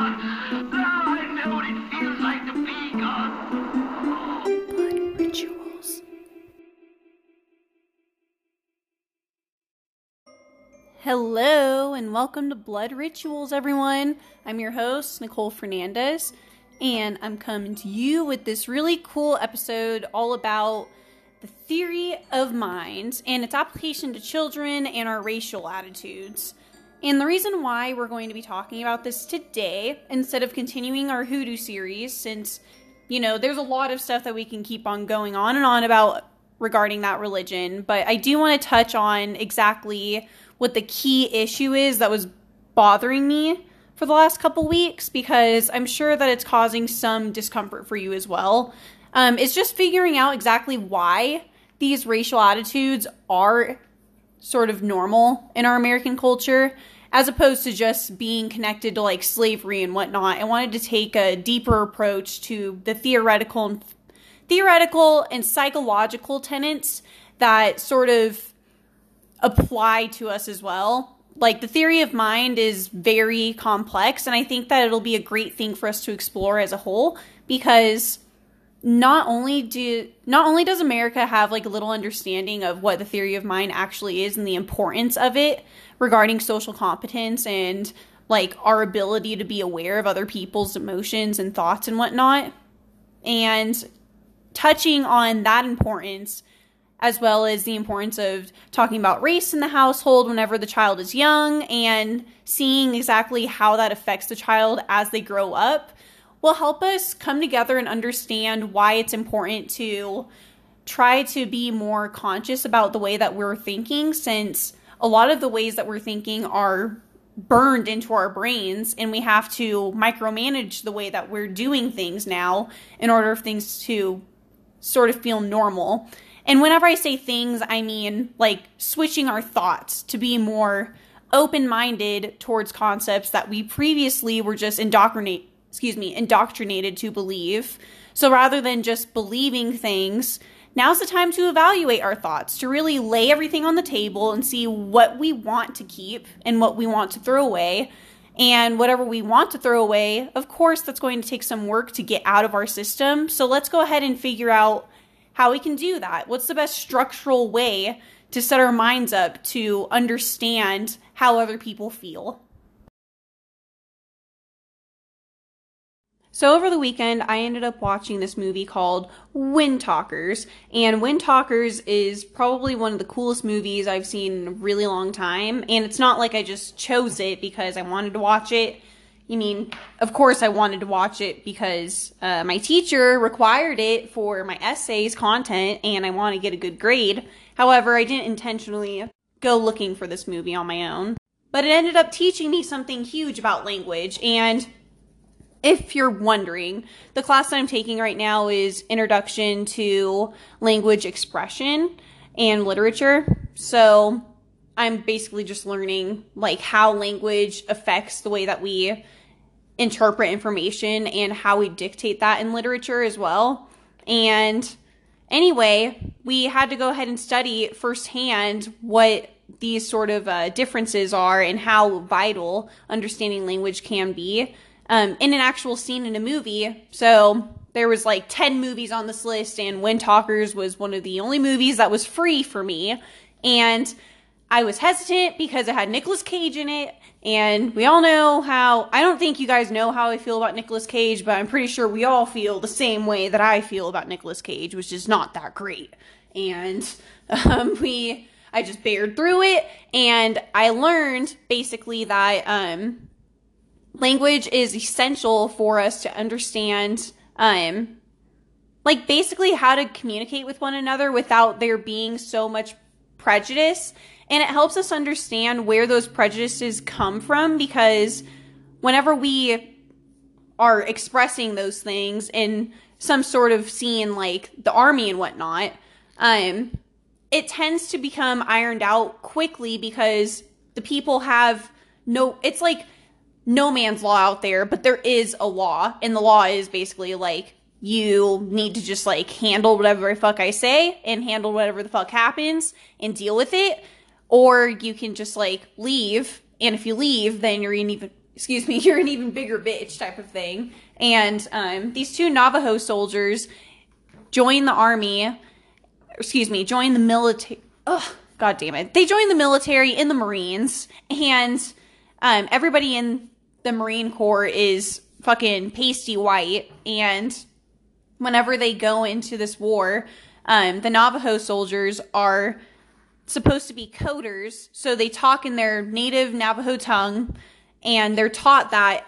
God. Now I know what it feels like to be God. Blood rituals. Hello and welcome to Blood Rituals, everyone. I'm your host, Nicole Fernandez, and I'm coming to you with this really cool episode all about the theory of mind and its application to children and our racial attitudes. And the reason why we're going to be talking about this today, instead of continuing our hoodoo series, since, there's a lot of stuff that we can keep on going on and on about regarding that religion, but I do want to touch on exactly what the key issue is that was bothering me for the last couple weeks, because I'm sure that it's causing some discomfort for you as well. It's just figuring out exactly why these racial attitudes are sort of normal in our American culture, as opposed to just being connected to like slavery and whatnot. I wanted to take a deeper approach to the theoretical and psychological tenets that sort of apply to us as well. Like, the theory of mind is very complex, and I think that it'll be a great thing for us to explore as a whole, because not only does America have like a little understanding of what the theory of mind actually is and the importance of it regarding social competence and like our ability to be aware of other people's emotions and thoughts and whatnot, and touching on that importance, as well as the importance of talking about race in the household whenever the child is young and seeing exactly how that affects the child as they grow up, will help us come together and understand why it's important to try to be more conscious about the way that we're thinking, since a lot of the ways that we're thinking are burned into our brains, and we have to micromanage the way that we're doing things now in order for things to sort of feel normal. And whenever I say things, I mean like switching our thoughts to be more open-minded towards concepts that we previously were just indoctrinated to believe. So rather than just believing things, now's the time to evaluate our thoughts, to really lay everything on the table and see what we want to keep and what we want to throw away. And whatever we want to throw away, of course, that's going to take some work to get out of our system. So let's go ahead and figure out how we can do that. What's the best structural way to set our minds up to understand how other people feel? So over the weekend, I ended up watching this movie called Wind Talkers, and Wind Talkers is probably one of the coolest movies I've seen in a really long time, and it's not like I just chose it because I wanted to watch it. Of course I wanted to watch it because my teacher required it for my essays content, and I want to get a good grade. However, I didn't intentionally go looking for this movie on my own, but it ended up teaching me something huge about language. And if you're wondering, the class that I'm taking right now is Introduction to Language Expression and Literature. So I'm basically just learning like how language affects the way that we interpret information and how we dictate that in literature as well. And anyway, we had to go ahead and study firsthand what these sort of differences are and how vital understanding language can be in an actual scene in a movie. So there was like 10 movies on this list, and Wind Talkers was one of the only movies that was free for me. And I was hesitant because it had Nicolas Cage in it, and we all know how, I don't think you guys know how I feel about Nicolas Cage, but I'm pretty sure we all feel the same way that I feel about Nicolas Cage, which is not that great. And I just bared through it, and I learned basically that language is essential for us to understand like basically how to communicate with one another without there being so much prejudice. And it helps us understand where those prejudices come from, because whenever we are expressing those things in some sort of scene like the army and whatnot, it tends to become ironed out quickly because the people have it's like no man's law out there, but there is a law, and the law is basically like, you need to just like handle whatever the fuck I say and handle whatever the fuck happens and deal with it. Or you can just like leave, and if you leave, then you're in even excuse me, you're an even bigger bitch type of thing. And these two Navajo soldiers join the army, join the military. Oh, God damn it. They join the military in the Marines, and everybody in the Marine Corps is fucking pasty white, and whenever they go into this war, the Navajo soldiers are supposed to be coders, so they talk in their native Navajo tongue, and they're taught that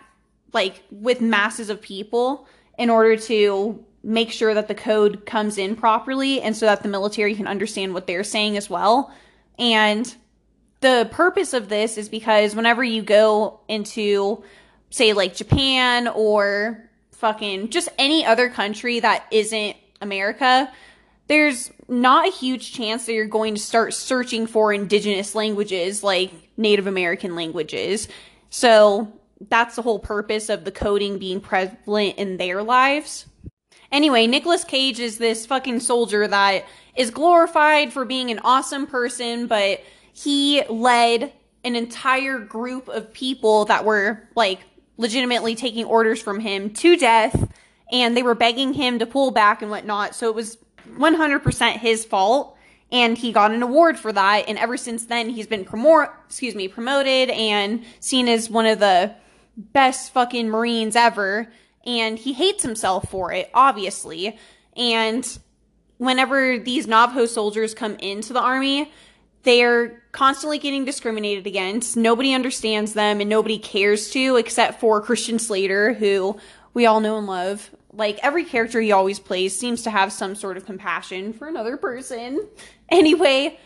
with masses of people in order to make sure that the code comes in properly and so that the military can understand what they're saying as well. And the purpose of this is because whenever you go into, say, like Japan or fucking just any other country that isn't America, there's not a huge chance that you're going to start searching for indigenous languages like Native American languages. So that's the whole purpose of the coding being prevalent in their lives. Anyway, Nicolas Cage is this fucking soldier that is glorified for being an awesome person, but he led an entire group of people that were, like, legitimately taking orders from him to death, and they were begging him to pull back and whatnot, so it was 100% his fault, and he got an award for that, and ever since then, he's been promoted and seen as one of the best fucking Marines ever, and he hates himself for it, obviously. And whenever these Navajo soldiers come into the army, they're constantly getting discriminated against. Nobody understands them and nobody cares to, except for Christian Slater, who we all know and love. Like, every character he always plays seems to have some sort of compassion for another person. Anyway,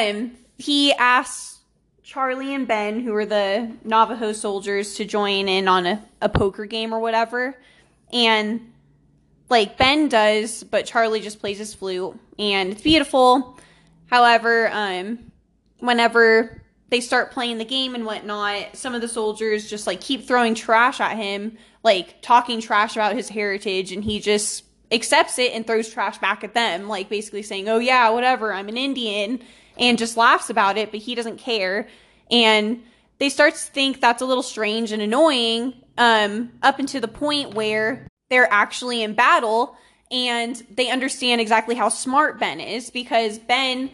he asks Charlie and Ben, who are the Navajo soldiers, to join in on a poker game or whatever. And, like, Ben does, but Charlie just plays his flute. And it's beautiful. However, whenever they start playing the game and whatnot, some of the soldiers just, like, keep throwing trash at him, like, talking trash about his heritage, and he just accepts it and throws trash back at them, like, basically saying, oh yeah, whatever, I'm an Indian, and just laughs about it, but he doesn't care. And they start to think that's a little strange and annoying, up until the point where they're actually in battle, and they understand exactly how smart Ben is, because Ben,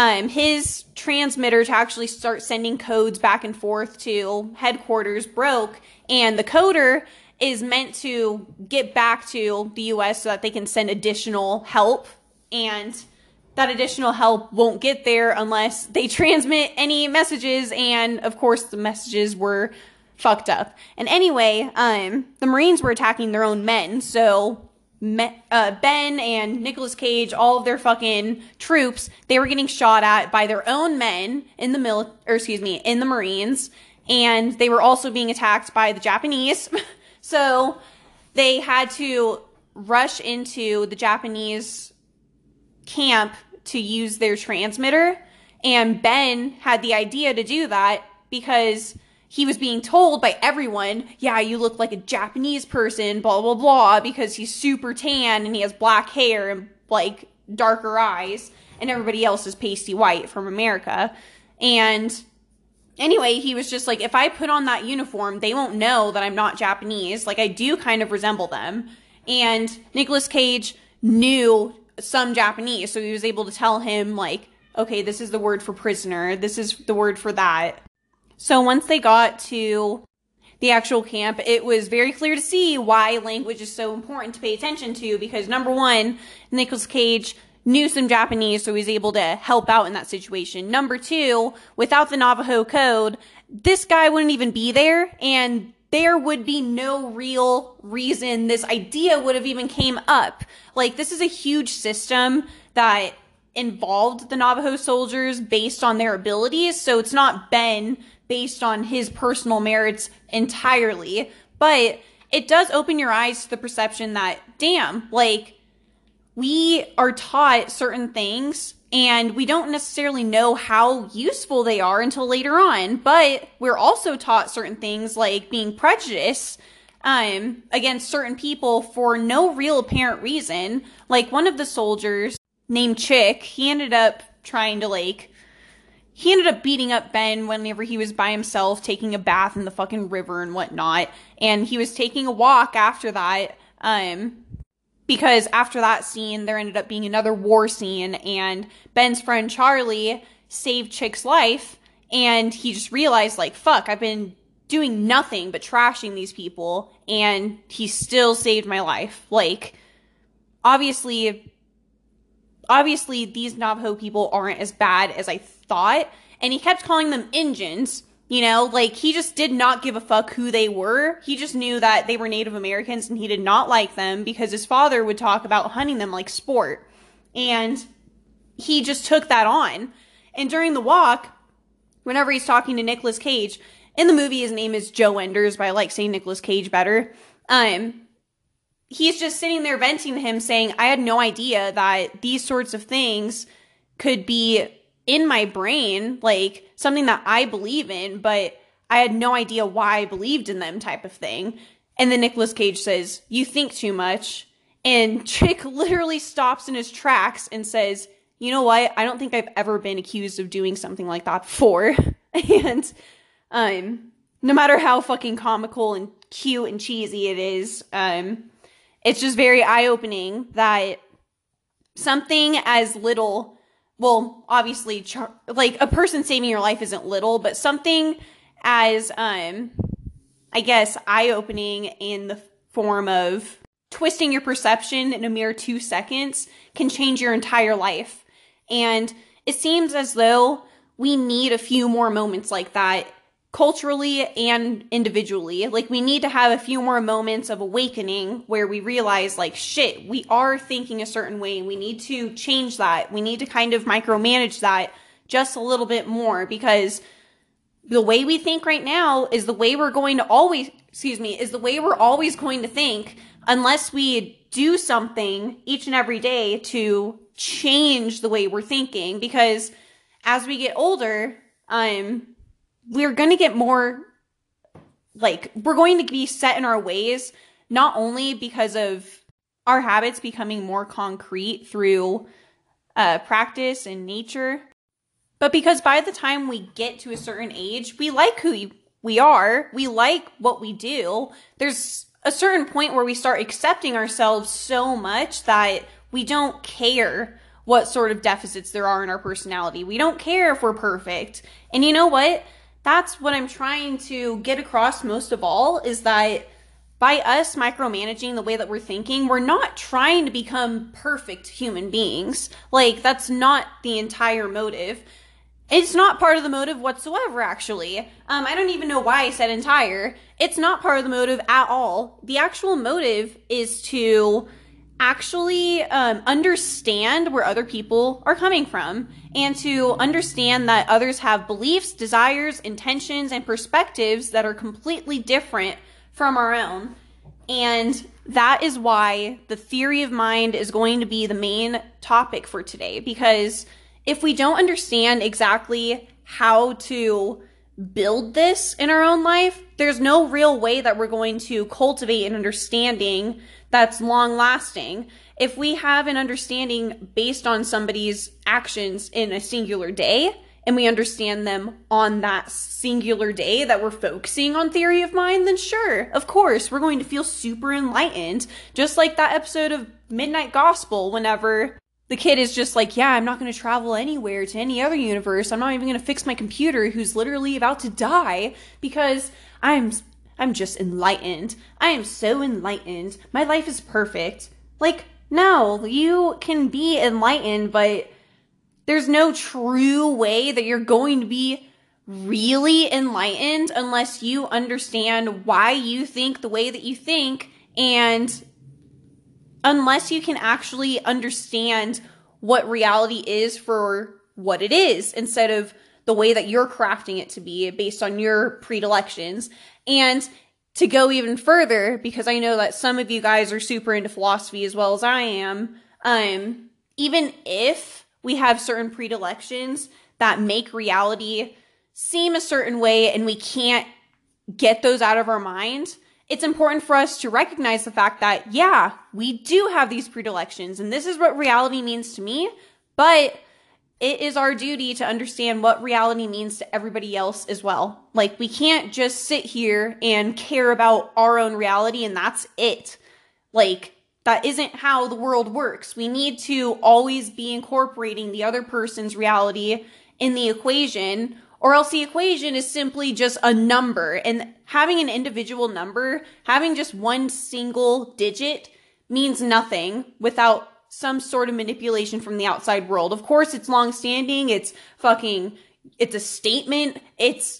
his transmitter to actually start sending codes back and forth to headquarters broke, and the coder is meant to get back to the US so that they can send additional help, and that additional help won't get there unless they transmit any messages, and of course the messages were fucked up. And anyway, the Marines were attacking their own men, so Ben and Nicolas Cage, all of their fucking troops, they were getting shot at by their own men in the in the Marines, and they were also being attacked by the Japanese. So they had to rush into the Japanese camp to use their transmitter, and Ben had the idea to do that because he was being told by everyone, yeah, you look like a Japanese person, blah, blah, blah, because he's super tan and he has black hair and, like, darker eyes, and everybody else is pasty white from America. And anyway, he was just like, if I put on that uniform, they won't know that I'm not Japanese. Like, I do kind of resemble them. And Nicolas Cage knew some Japanese, so he was able to tell him, like, okay, this is the word for prisoner, this is the word for that. So once they got to the actual camp, it was very clear to see why language is so important to pay attention to, because number one, Nicolas Cage knew some Japanese, so he was able to help out in that situation. Number two, without the Navajo code, this guy wouldn't even be there, and there would be no real reason this idea would have even came up. Like, this is a huge system that involved the Navajo soldiers based on their abilities, so it's not Ben based on his personal merits entirely, but it does open your eyes to the perception that, damn, like, we are taught certain things and we don't necessarily know how useful they are until later on, but we're also taught certain things like being prejudiced against certain people for no real apparent reason. Like, one of the soldiers named Chick, he ended up trying to, like, he ended up beating up Ben whenever he was by himself, taking a bath in the fucking river and whatnot. And he was taking a walk after that, because after that scene, there ended up being another war scene, and Ben's friend Charlie saved Chick's life, and he just realized, like, fuck, I've been doing nothing but trashing these people, and he still saved my life. Like, obviously these Navajo people aren't as bad as I thought, and he kept calling them Injuns, you know, like, he just did not give a fuck who they were. He just knew that they were Native Americans, and he did not like them because his father would talk about hunting them like sport, and he just took that on. And during the walk, whenever he's talking to Nicolas Cage, in the movie his name is Joe Enders, but I like saying Nicolas Cage better, he's just sitting there venting to him, saying, I had no idea that these sorts of things could be in my brain, like, something that I believe in, but I had no idea why I believed in them, type of thing. And then Nicolas Cage says, you think too much. And Chick literally stops in his tracks and says, you know what? I don't think I've ever been accused of doing something like that before. And no matter how fucking comical and cute and cheesy it is, it's just very eye-opening that something as little, well, obviously, like, a person saving your life isn't little, but something as, I guess, eye-opening in the form of twisting your perception in a mere 2 seconds can change your entire life. And it seems as though we need a few more moments like that, culturally and individually. Like, we need to have a few more moments of awakening where we realize, like, shit, we are thinking a certain way, and we need to change that. We need to kind of micromanage that just a little bit more, because the way we think right now is the way we're going to always, is the way we're always going to think, unless we do something each and every day to change the way we're thinking. Because as we get older, we're going to get more, like, we're going to be set in our ways, not only because of our habits becoming more concrete through practice and nature, but because by the time we get to a certain age, we like who we are, we like what we do. There's a certain point where we start accepting ourselves so much that we don't care what sort of deficits there are in our personality. We don't care if we're perfect. And you know what? That's what I'm trying to get across most of all, is that by us micromanaging the way that we're thinking, we're not trying to become perfect human beings. Like, that's not the entire motive. It's not part of the motive whatsoever, actually. I don't even know why I said entire. It's not part of the motive at all. The actual motive is to actually understand where other people are coming from, and to understand that others have beliefs, desires, intentions, and perspectives that are completely different from our own. And that is why the theory of mind is going to be the main topic for today, because if we don't understand exactly how to build this in our own life, there's no real way that we're going to cultivate an understanding that's long lasting. If we have an understanding based on somebody's actions in a singular day, and we understand them on that singular day that we're focusing on theory of mind, then sure, of course, we're going to feel super enlightened. Just like that episode of Midnight Gospel, whenever the kid is just like, yeah, I'm not going to travel anywhere to any other universe. I'm not even going to fix my computer who's literally about to die because I'm just enlightened. I am so enlightened. My life is perfect. Like, no, you can be enlightened, but there's no true way that you're going to be really enlightened unless you understand why you think the way that you think, and unless you can actually understand what reality is for what it is, instead of the way that you're crafting it to be based on your predilections. And to go even further, because I know that some of you guys are super into philosophy as well as I am, even if we have certain predilections that make reality seem a certain way and we can't get those out of our mind, it's important for us to recognize the fact that, yeah, we do have these predilections, and this is what reality means to me, but it is our duty to understand what reality means to everybody else as well. Like, we can't just sit here and care about our own reality and that's it. Like, that isn't how the world works. We need to always be incorporating the other person's reality in the equation, or else the equation is simply just a number. And having an individual number, having just one single digit, means nothing without some sort of manipulation from the outside world. Of course, it's long-standing, it's a statement, it's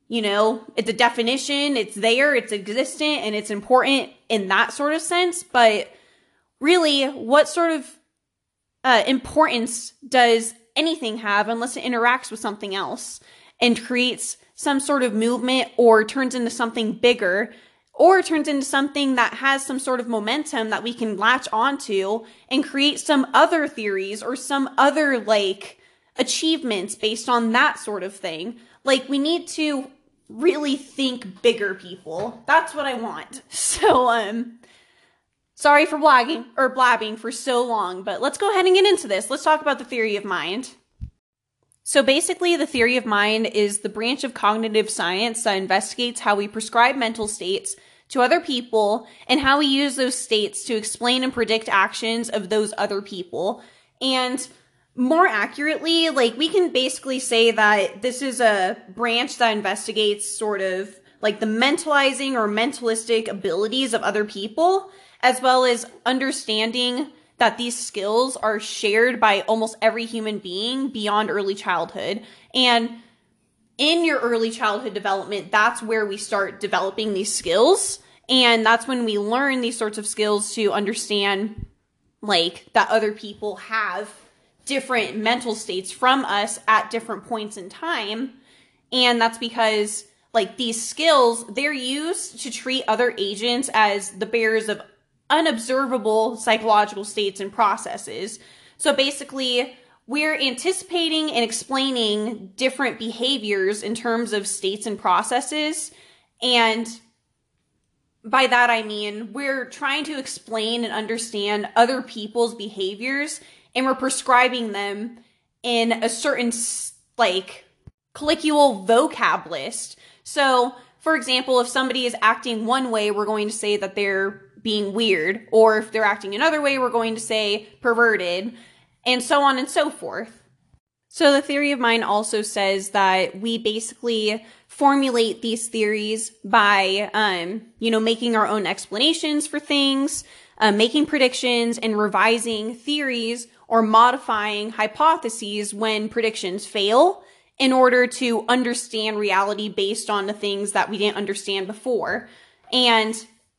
a definition, it's there, it's existent, and it's important in that sort of sense. But really, what sort of importance does anything have unless it interacts with something else and creates some sort of movement, or turns into something bigger, or turns into something that has some sort of momentum that we can latch onto and create some other theories or some other, like, achievements based on that sort of thing. Like, we need to really think bigger, people. That's what I want. So, sorry for blabbing for so long, but let's go ahead and get into this. Let's talk about the theory of mind. So basically, the theory of mind is the branch of cognitive science that investigates how we prescribe mental states to other people and how we use those states to explain and predict actions of those other people. And more accurately, like, we can basically say that this is a branch that investigates sort of like the mentalizing or mentalistic abilities of other people, as well as understanding that these skills are shared by almost every human being beyond early childhood. And in your early childhood development, that's where we start developing these skills. And that's when we learn these sorts of skills to understand, like, that other people have different mental states from us at different points in time. And that's because, like, these skills, they're used to treat other agents as the bearers of unobservable psychological states and processes. So basically, we're anticipating and explaining different behaviors in terms of states and processes. And by that, I mean, we're trying to explain and understand other people's behaviors, and we're prescribing them in a certain, like, colloquial vocab list. So, for example, if somebody is acting one way, we're going to say that they're being weird. Or if they're acting another way, we're going to say perverted, and so on and so forth. So the theory of mind also says that we basically formulate these theories by, making our own explanations for things, making predictions, and revising theories or modifying hypotheses when predictions fail in order to understand reality based on the things that we didn't understand before. And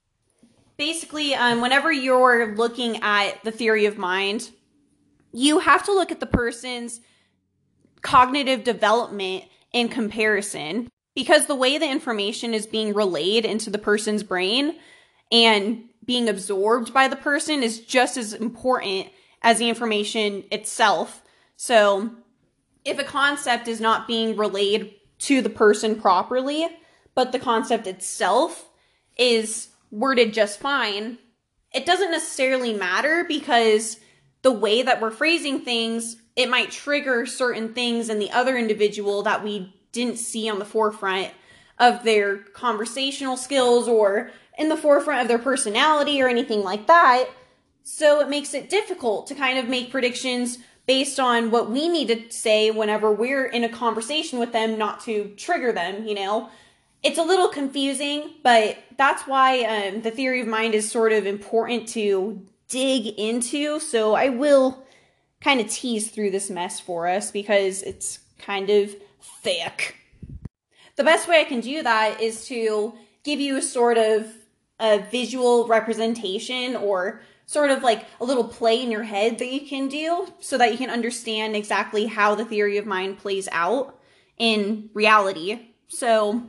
basically, whenever you're looking at the theory of mind, you have to look at the person's cognitive development in comparison, because the way the information is being relayed into the person's brain and being absorbed by the person is just as important as the information itself. So if a concept is not being relayed to the person properly, but the concept itself is worded just fine, it doesn't necessarily matter, because the way that we're phrasing things, it might trigger certain things in the other individual that we didn't see on the forefront of their conversational skills or in the forefront of their personality or anything like that. So it makes it difficult to kind of make predictions based on what we need to say whenever we're in a conversation with them, not to trigger them, It's a little confusing, but that's why the theory of mind is sort of important to dig into. So I will kind of tease through this mess for us because it's kind of thick. The best way I can do that is to give you a sort of a visual representation, or sort of like a little play in your head that you can do so that you can understand exactly how the theory of mind plays out in reality. So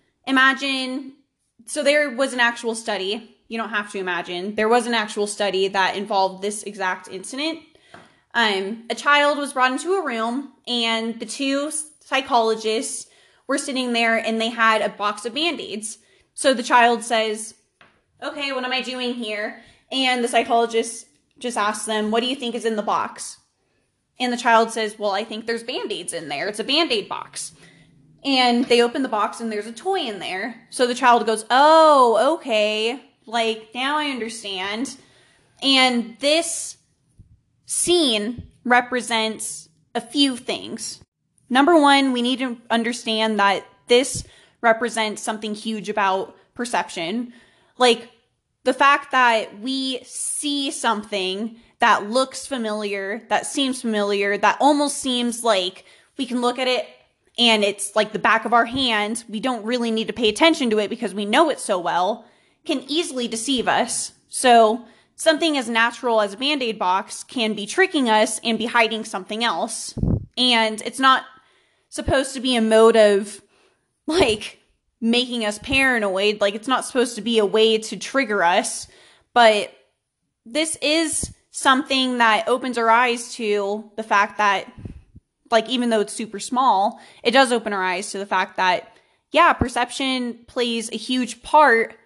there was an actual study. You don't have to imagine. There was an actual study that involved this exact incident. A child was brought into a room, and the two psychologists were sitting there, and they had a box of Band-Aids. So the child says, "Okay, what am I doing here?" And the psychologist just asks them, "What do you think is in the box?" And the child says, well, I think there's Band-Aids in there. It's a Band-Aid box. And they open the box and there's a toy in there. So the child goes, oh, okay. Like, now I understand. And this scene represents a few things. Number one, we need to understand that this represents something huge about perception. Like, the fact that we see something that looks familiar, that seems familiar, that almost seems like we can look at it and it's like the back of our hand. We don't really need to pay attention to it because we know it so well, can easily deceive us. So something as natural as a Band-Aid box can be tricking us and be hiding something else. And it's not supposed to be a mode of, like, making us paranoid. Like, it's not supposed to be a way to trigger us. But this is something that opens our eyes to the fact that, like, even though it's super small, it does open our eyes to the fact that, yeah, perception plays a huge part.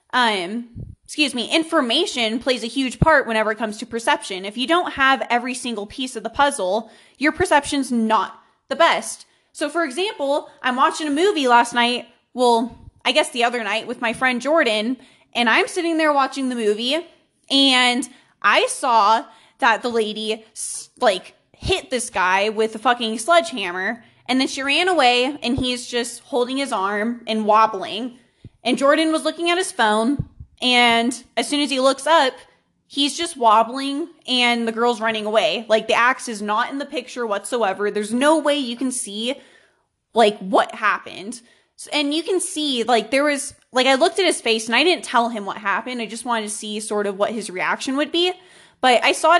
Information plays a huge part whenever it comes to perception. If you don't have every single piece of the puzzle, your perception's not the best. So, for example, I'm watching a movie last night, well, I guess the other night with my friend Jordan, and I'm sitting there watching the movie, and I saw that the lady, like, hit this guy with a fucking sledgehammer, and then she ran away, and he's just holding his arm and wobbling, and Jordan was looking at his phone, and as soon as he looks up, he's just wobbling, and the girl's running away. Like, the axe is not in the picture whatsoever. There's no way you can see, like, what happened. And you can see, like, there was, like, I looked at his face, and I didn't tell him what happened. I just wanted to see sort of what his reaction would be. But I saw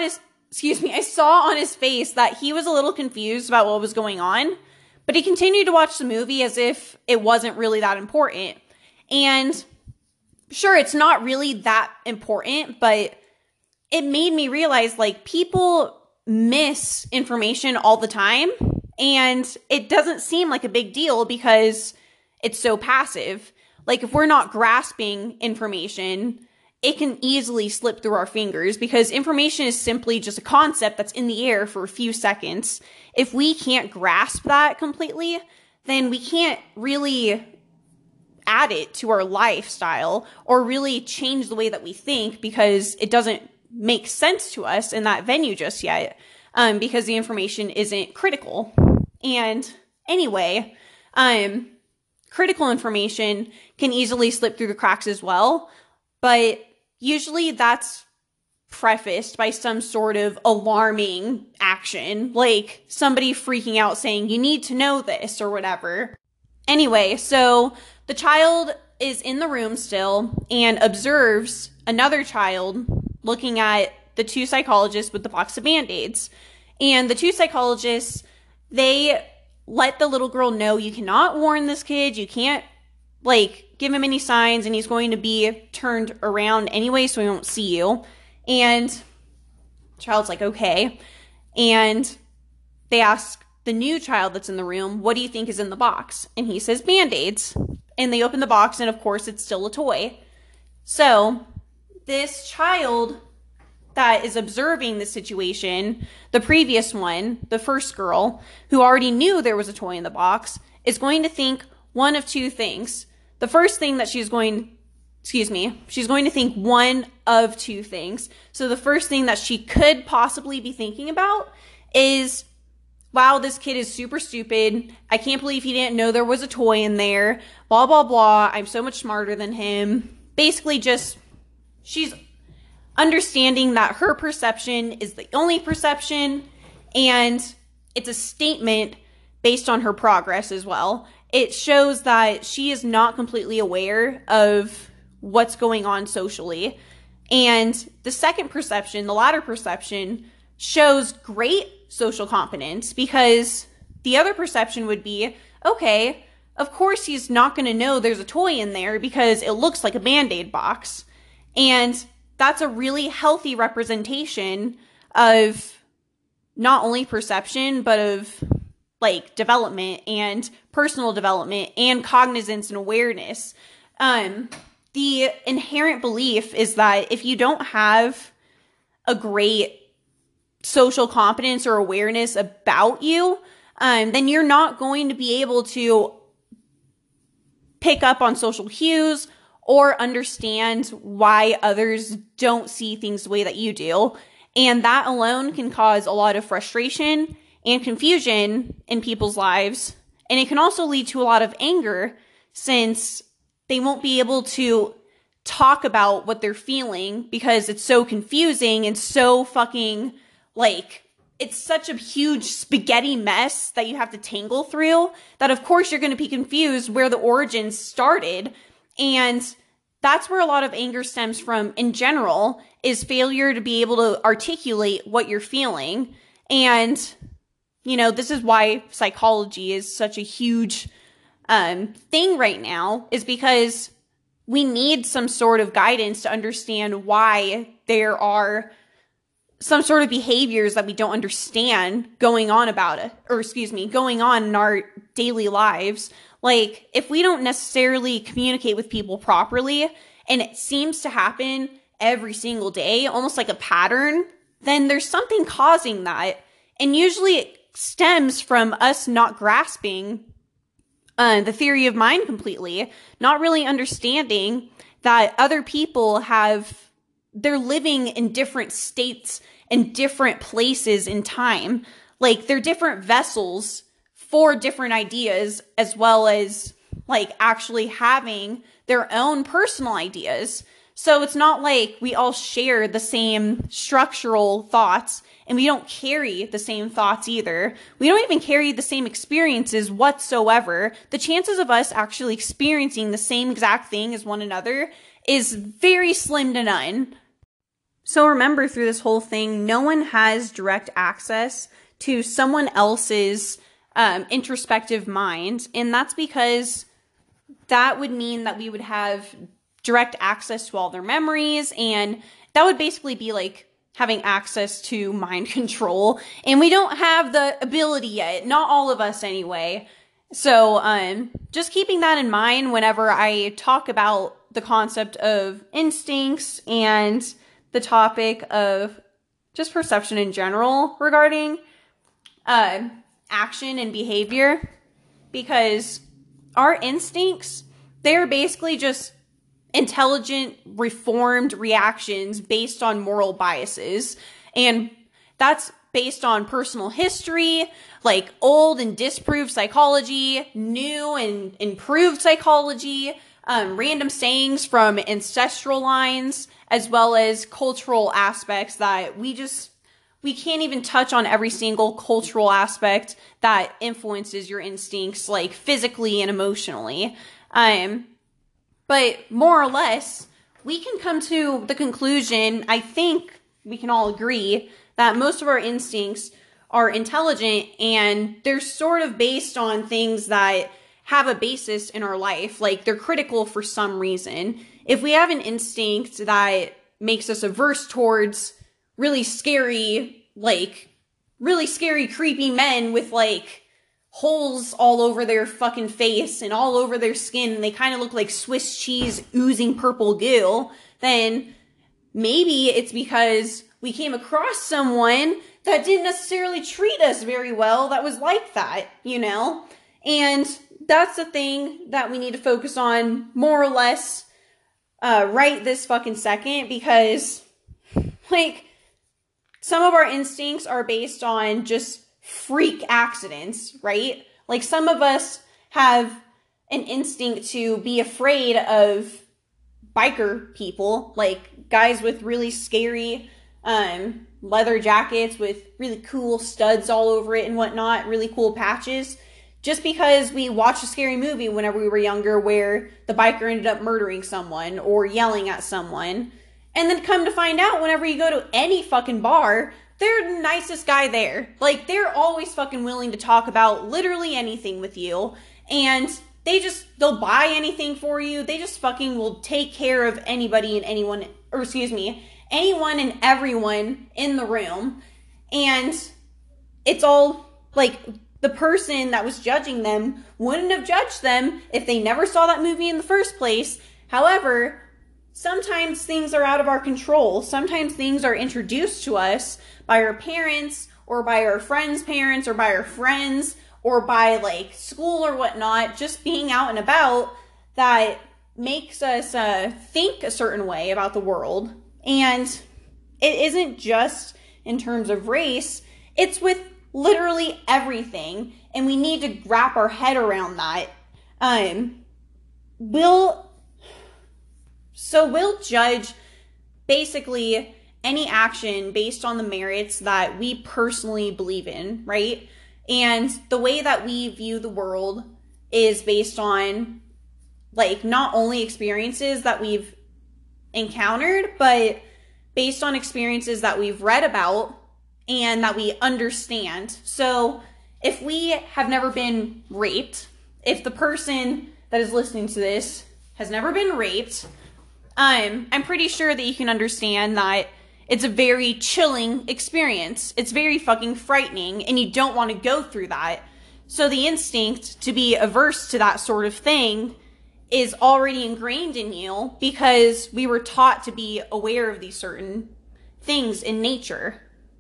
on his face that he was a little confused about what was going on. But he continued to watch the movie as if it wasn't really that important. And sure, it's not really that important, but it made me realize, like, people miss information all the time, and it doesn't seem like a big deal because it's so passive. Like, if we're not grasping information, it can easily slip through our fingers because information is simply just a concept that's in the air for a few seconds. If we can't grasp that completely, then we can't really add it to our lifestyle or really change the way that we think because it doesn't make sense to us in that venue just yet, because the information isn't critical. And anyway, critical information can easily slip through the cracks as well, but usually that's prefaced by some sort of alarming action, like somebody freaking out saying, you need to know this or whatever. Anyway, so the child is in the room still and observes another child looking at the two psychologists with the box of Band-Aids. And the two psychologists, they let the little girl know, you cannot warn this kid, you can't, like, give him any signs, and he's going to be turned around anyway, so he won't see you. And the child's like, okay. And they ask the new child that's in the room, what do you think is in the box? And he says Band-Aids. And they open the box, and of course, it's still a toy. So this child that is observing the situation, the previous one, the first girl, who already knew there was a toy in the box, is going to think one of two things. The first thing that she's going to think one of two things. So the first thing that she could possibly be thinking about is, wow, this kid is super stupid. I can't believe he didn't know there was a toy in there. Blah, blah, blah. I'm so much smarter than him. Basically just, she's understanding that her perception is the only perception, and it's a statement based on her progress as well. It shows that she is not completely aware of what's going on socially. And the second perception, the latter perception, shows great social competence, because the other perception would be, okay, of course he's not going to know there's a toy in there because it looks like a Band-Aid box. And that's a really healthy representation of not only perception, but of, like, development and personal development and cognizance and awareness. The inherent belief is that if you don't have a great social competence or awareness about you, then you're not going to be able to pick up on social cues or understand why others don't see things the way that you do. And that alone can cause a lot of frustration and confusion in people's lives. And it can also lead to a lot of anger, since they won't be able to talk about what they're feeling because it's so confusing and so fucking, like, it's such a huge spaghetti mess that you have to tangle through, that of course you're going to be confused where the origins started. And that's where a lot of anger stems from in general, is failure to be able to articulate what you're feeling. And, you know, this is why psychology is such a huge thing right now, is because we need some sort of guidance to understand why there are some sort of behaviors that we don't understand going on going on in our daily lives. Like, if we don't necessarily communicate with people properly, and it seems to happen every single day, almost like a pattern, then there's something causing that. And usually it stems from us not grasping the theory of mind completely, not really understanding that other people they're living in different states and different places in time. Like, they're different vessels for different ideas, as well as, like, actually having their own personal ideas. So it's not like we all share the same structural thoughts, and we don't carry the same thoughts either. We don't even carry the same experiences whatsoever. The chances of us actually experiencing the same exact thing as one another is very slim to none. So remember, through this whole thing, no one has direct access to someone else's introspective mind. And that's because that would mean that we would have direct access to all their memories. And that would basically be like having access to mind control. And we don't have the ability yet. Not all of us anyway. So just keeping that in mind whenever I talk about the concept of instincts and the topic of just perception in general regarding action and behavior, because our instincts, they're basically just intelligent, reformed reactions based on moral biases. And that's based on personal history, like old and disproved psychology, new and improved psychology, random sayings from ancestral lines, as well as cultural aspects that we can't even touch on every single cultural aspect that influences your instincts, like physically and emotionally. But more or less, we can come to the conclusion, I think we can all agree, that most of our instincts are intelligent, and they're sort of based on things that have a basis in our life. Like, they're critical for some reason. If we have an instinct that makes us averse towards really scary, creepy men with, like, holes all over their fucking face and all over their skin, and they kind of look like Swiss cheese oozing purple goo, then maybe it's because we came across someone that didn't necessarily treat us very well that was like that, you know? And that's the thing that we need to focus on more or less right this fucking second, because, like, some of our instincts are based on just freak accidents, right? Like, some of us have an instinct to be afraid of biker people, like guys with really scary leather jackets with really cool studs all over it and whatnot, really cool patches, just because we watched a scary movie whenever we were younger where the biker ended up murdering someone or yelling at someone. And then come to find out, whenever you go to any fucking bar, they're the nicest guy there. Like, they're always fucking willing to talk about literally anything with you. And they'll buy anything for you. They just fucking will take care of anybody and anyone and everyone in the room. And it's all, like, the person that was judging them wouldn't have judged them if they never saw that movie in the first place. However, sometimes things are out of our control. Sometimes things are introduced to us by our parents or by our friends' parents or by our friends or by like school or whatnot, just being out and about, that makes us think a certain way about the world. And it isn't just in terms of race, it's with literally everything. And we need to wrap our head around that. We'll judge basically any action based on the merits that we personally believe in, right? And the way that we view the world is based on like not only experiences that we've encountered, but based on experiences that we've read about and that we understand. So if we have never been raped, if the person that is listening to this has never been raped, I'm pretty sure that you can understand that it's a very chilling experience. It's very fucking frightening, and you don't want to go through that. So the instinct to be averse to that sort of thing is already ingrained in you because we were taught to be aware of these certain things in nature.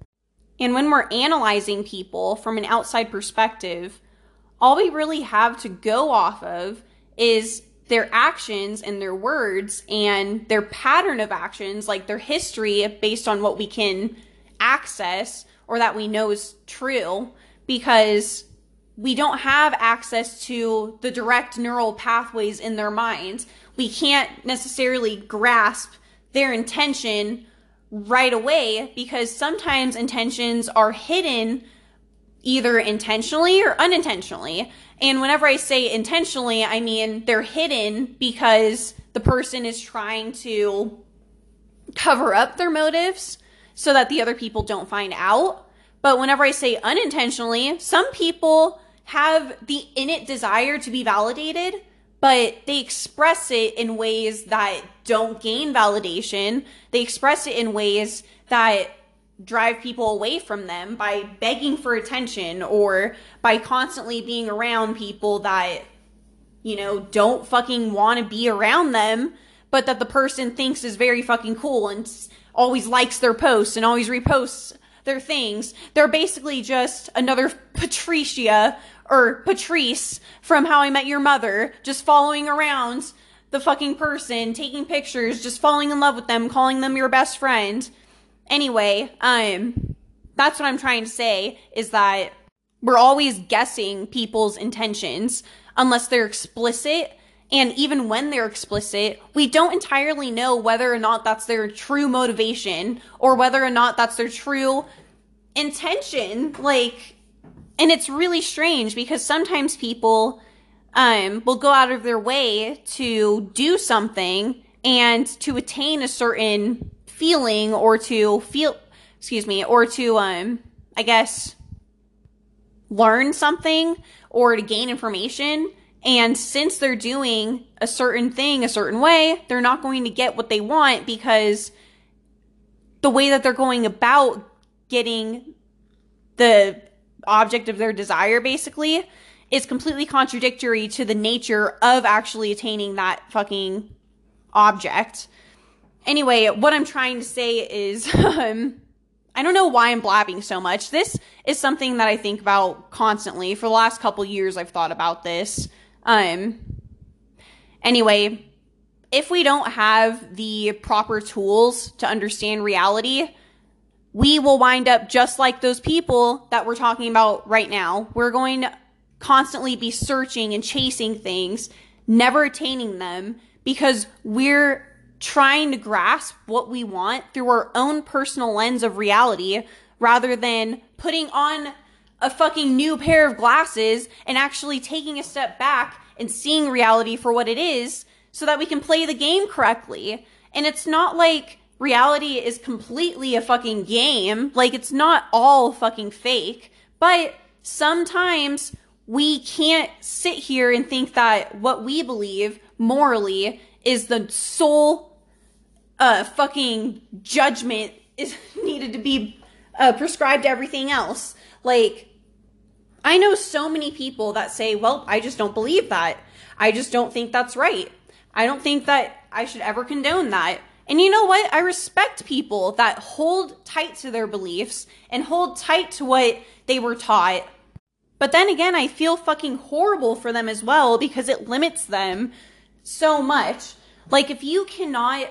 And when we're analyzing people from an outside perspective, all we really have to go off of is their actions and their words and their pattern of actions, like their history based on what we can access or that we know is true, because we don't have access to the direct neural pathways in their minds. We can't necessarily grasp their intention right away because sometimes intentions are hidden either intentionally or unintentionally. And whenever I say intentionally, I mean they're hidden because the person is trying to cover up their motives so that the other people don't find out. But whenever I say unintentionally, some people have the innate desire to be validated, but they express it in ways that don't gain validation. They express it in ways that drive people away from them by begging for attention or by constantly being around people that, you know, don't fucking want to be around them, but that the person thinks is very fucking cool and always likes their posts and always reposts their things. They're basically just another Patricia or Patrice from How I Met Your Mother, just following around the fucking person, taking pictures, just falling in love with them, calling them your best friend. Anyway, that's what I'm trying to say, is that we're always guessing people's intentions unless they're explicit. And even when they're explicit, we don't entirely know whether or not that's their true motivation or whether or not that's their true intention. Like, and it's really strange because sometimes people will go out of their way to do something and to attain a certain feeling or to I guess learn something or to gain information. And since they're doing a certain thing a certain way, they're not going to get what they want because the way that they're going about getting the object of their desire basically is completely contradictory to the nature of actually attaining that fucking object. Anyway, what I'm trying to say is, I don't know why I'm blabbing so much. This is something that I think about constantly. For the last couple years, I've thought about this. Anyway, if we don't have the proper tools to understand reality, we will wind up just like those people that we're talking about right now. We're going to constantly be searching and chasing things, never attaining them, because we're trying to grasp what we want through our own personal lens of reality rather than putting on a fucking new pair of glasses and actually taking a step back and seeing reality for what it is so that we can play the game correctly. And it's not like reality is completely a fucking game. Like, it's not all fucking fake, but sometimes we can't sit here and think that what we believe morally is the sole fucking judgment is needed to be prescribed to everything else. Like, I know so many people that say, well, I just don't believe that. I just don't think that's right. I don't think that I should ever condone that. And you know what? I respect people that hold tight to their beliefs and hold tight to what they were taught. But then again, I feel fucking horrible for them as well because it limits them so much. Like, if you cannot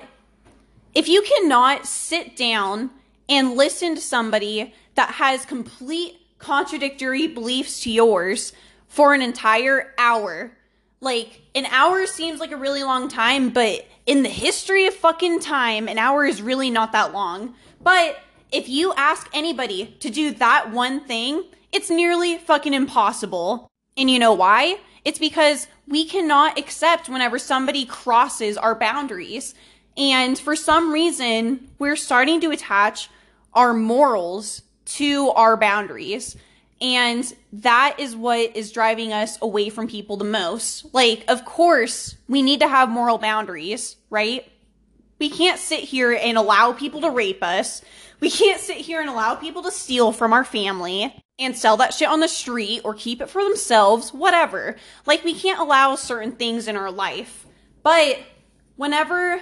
sit down and listen to somebody that has complete contradictory beliefs to yours for an entire hour, like, an hour seems like a really long time, but in the history of fucking time, an hour is really not that long. But if you ask anybody to do that one thing, it's nearly fucking impossible. And you know why? It's because we cannot accept whenever somebody crosses our boundaries. And for some reason, we're starting to attach our morals to our boundaries. And that is what is driving us away from people the most. Like, of course, we need to have moral boundaries, right? We can't sit here and allow people to rape us. We can't sit here and allow people to steal from our family and sell that shit on the street or keep it for themselves, whatever. Like, we can't allow certain things in our life. But whenever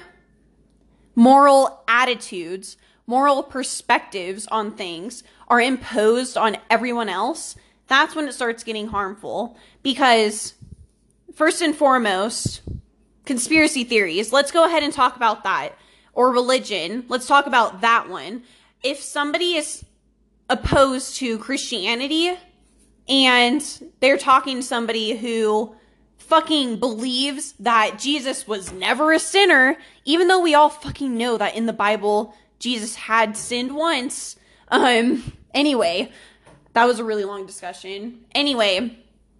moral attitudes, moral perspectives on things are imposed on everyone else, that's when it starts getting harmful. Because, first and foremost, conspiracy theories. Let's go ahead and talk about that. Or religion. Let's talk about that one. If somebody is opposed to Christianity and they're talking to somebody who fucking believes that Jesus was never a sinner, even though we all fucking know that in the Bible Jesus had sinned once. Anyway, that was a really long discussion. Anyway,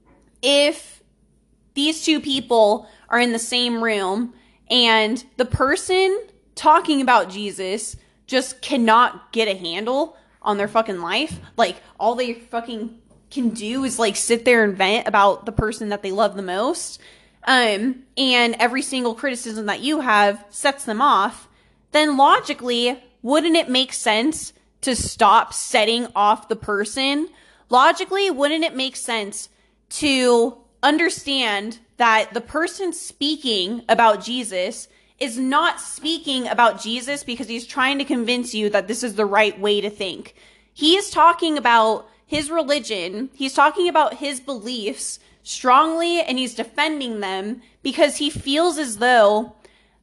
if these two people are in the same room and the person talking about Jesus just cannot get a handle on their fucking life, like, all they fucking can do is, like, sit there and vent about the person that they love the most, and every single criticism that you have sets them off, then logically, wouldn't it make sense to stop setting off the person? Logically, wouldn't it make sense to understand that the person speaking about Jesus is not speaking about Jesus because he's trying to convince you that this is the right way to think? He is talking about his religion. He's talking about his beliefs strongly, and he's defending them because he feels as though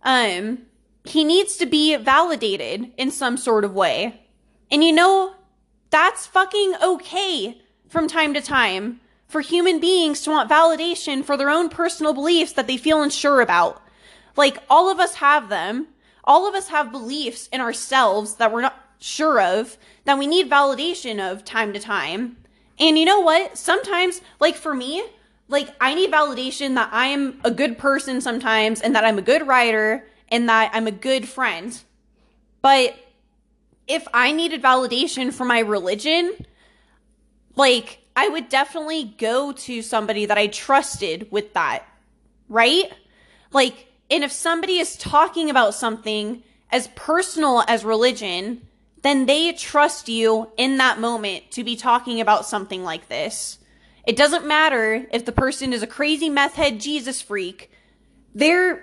he needs to be validated in some sort of way. And you know, that's fucking okay from time to time for human beings to want validation for their own personal beliefs that they feel unsure about. Like, all of us have them. All of us have beliefs in ourselves that we're not sure of, that we need validation of time to time. And you know what? Sometimes, like, for me, like, I need validation that I am a good person sometimes, and that I'm a good writer, and that I'm a good friend. But if I needed validation for my religion, like, I would definitely go to somebody that I trusted with that, right? Like, and if somebody is talking about something as personal as religion, then they trust you in that moment to be talking about something like this. It doesn't matter if the person is a crazy meth head Jesus freak. They're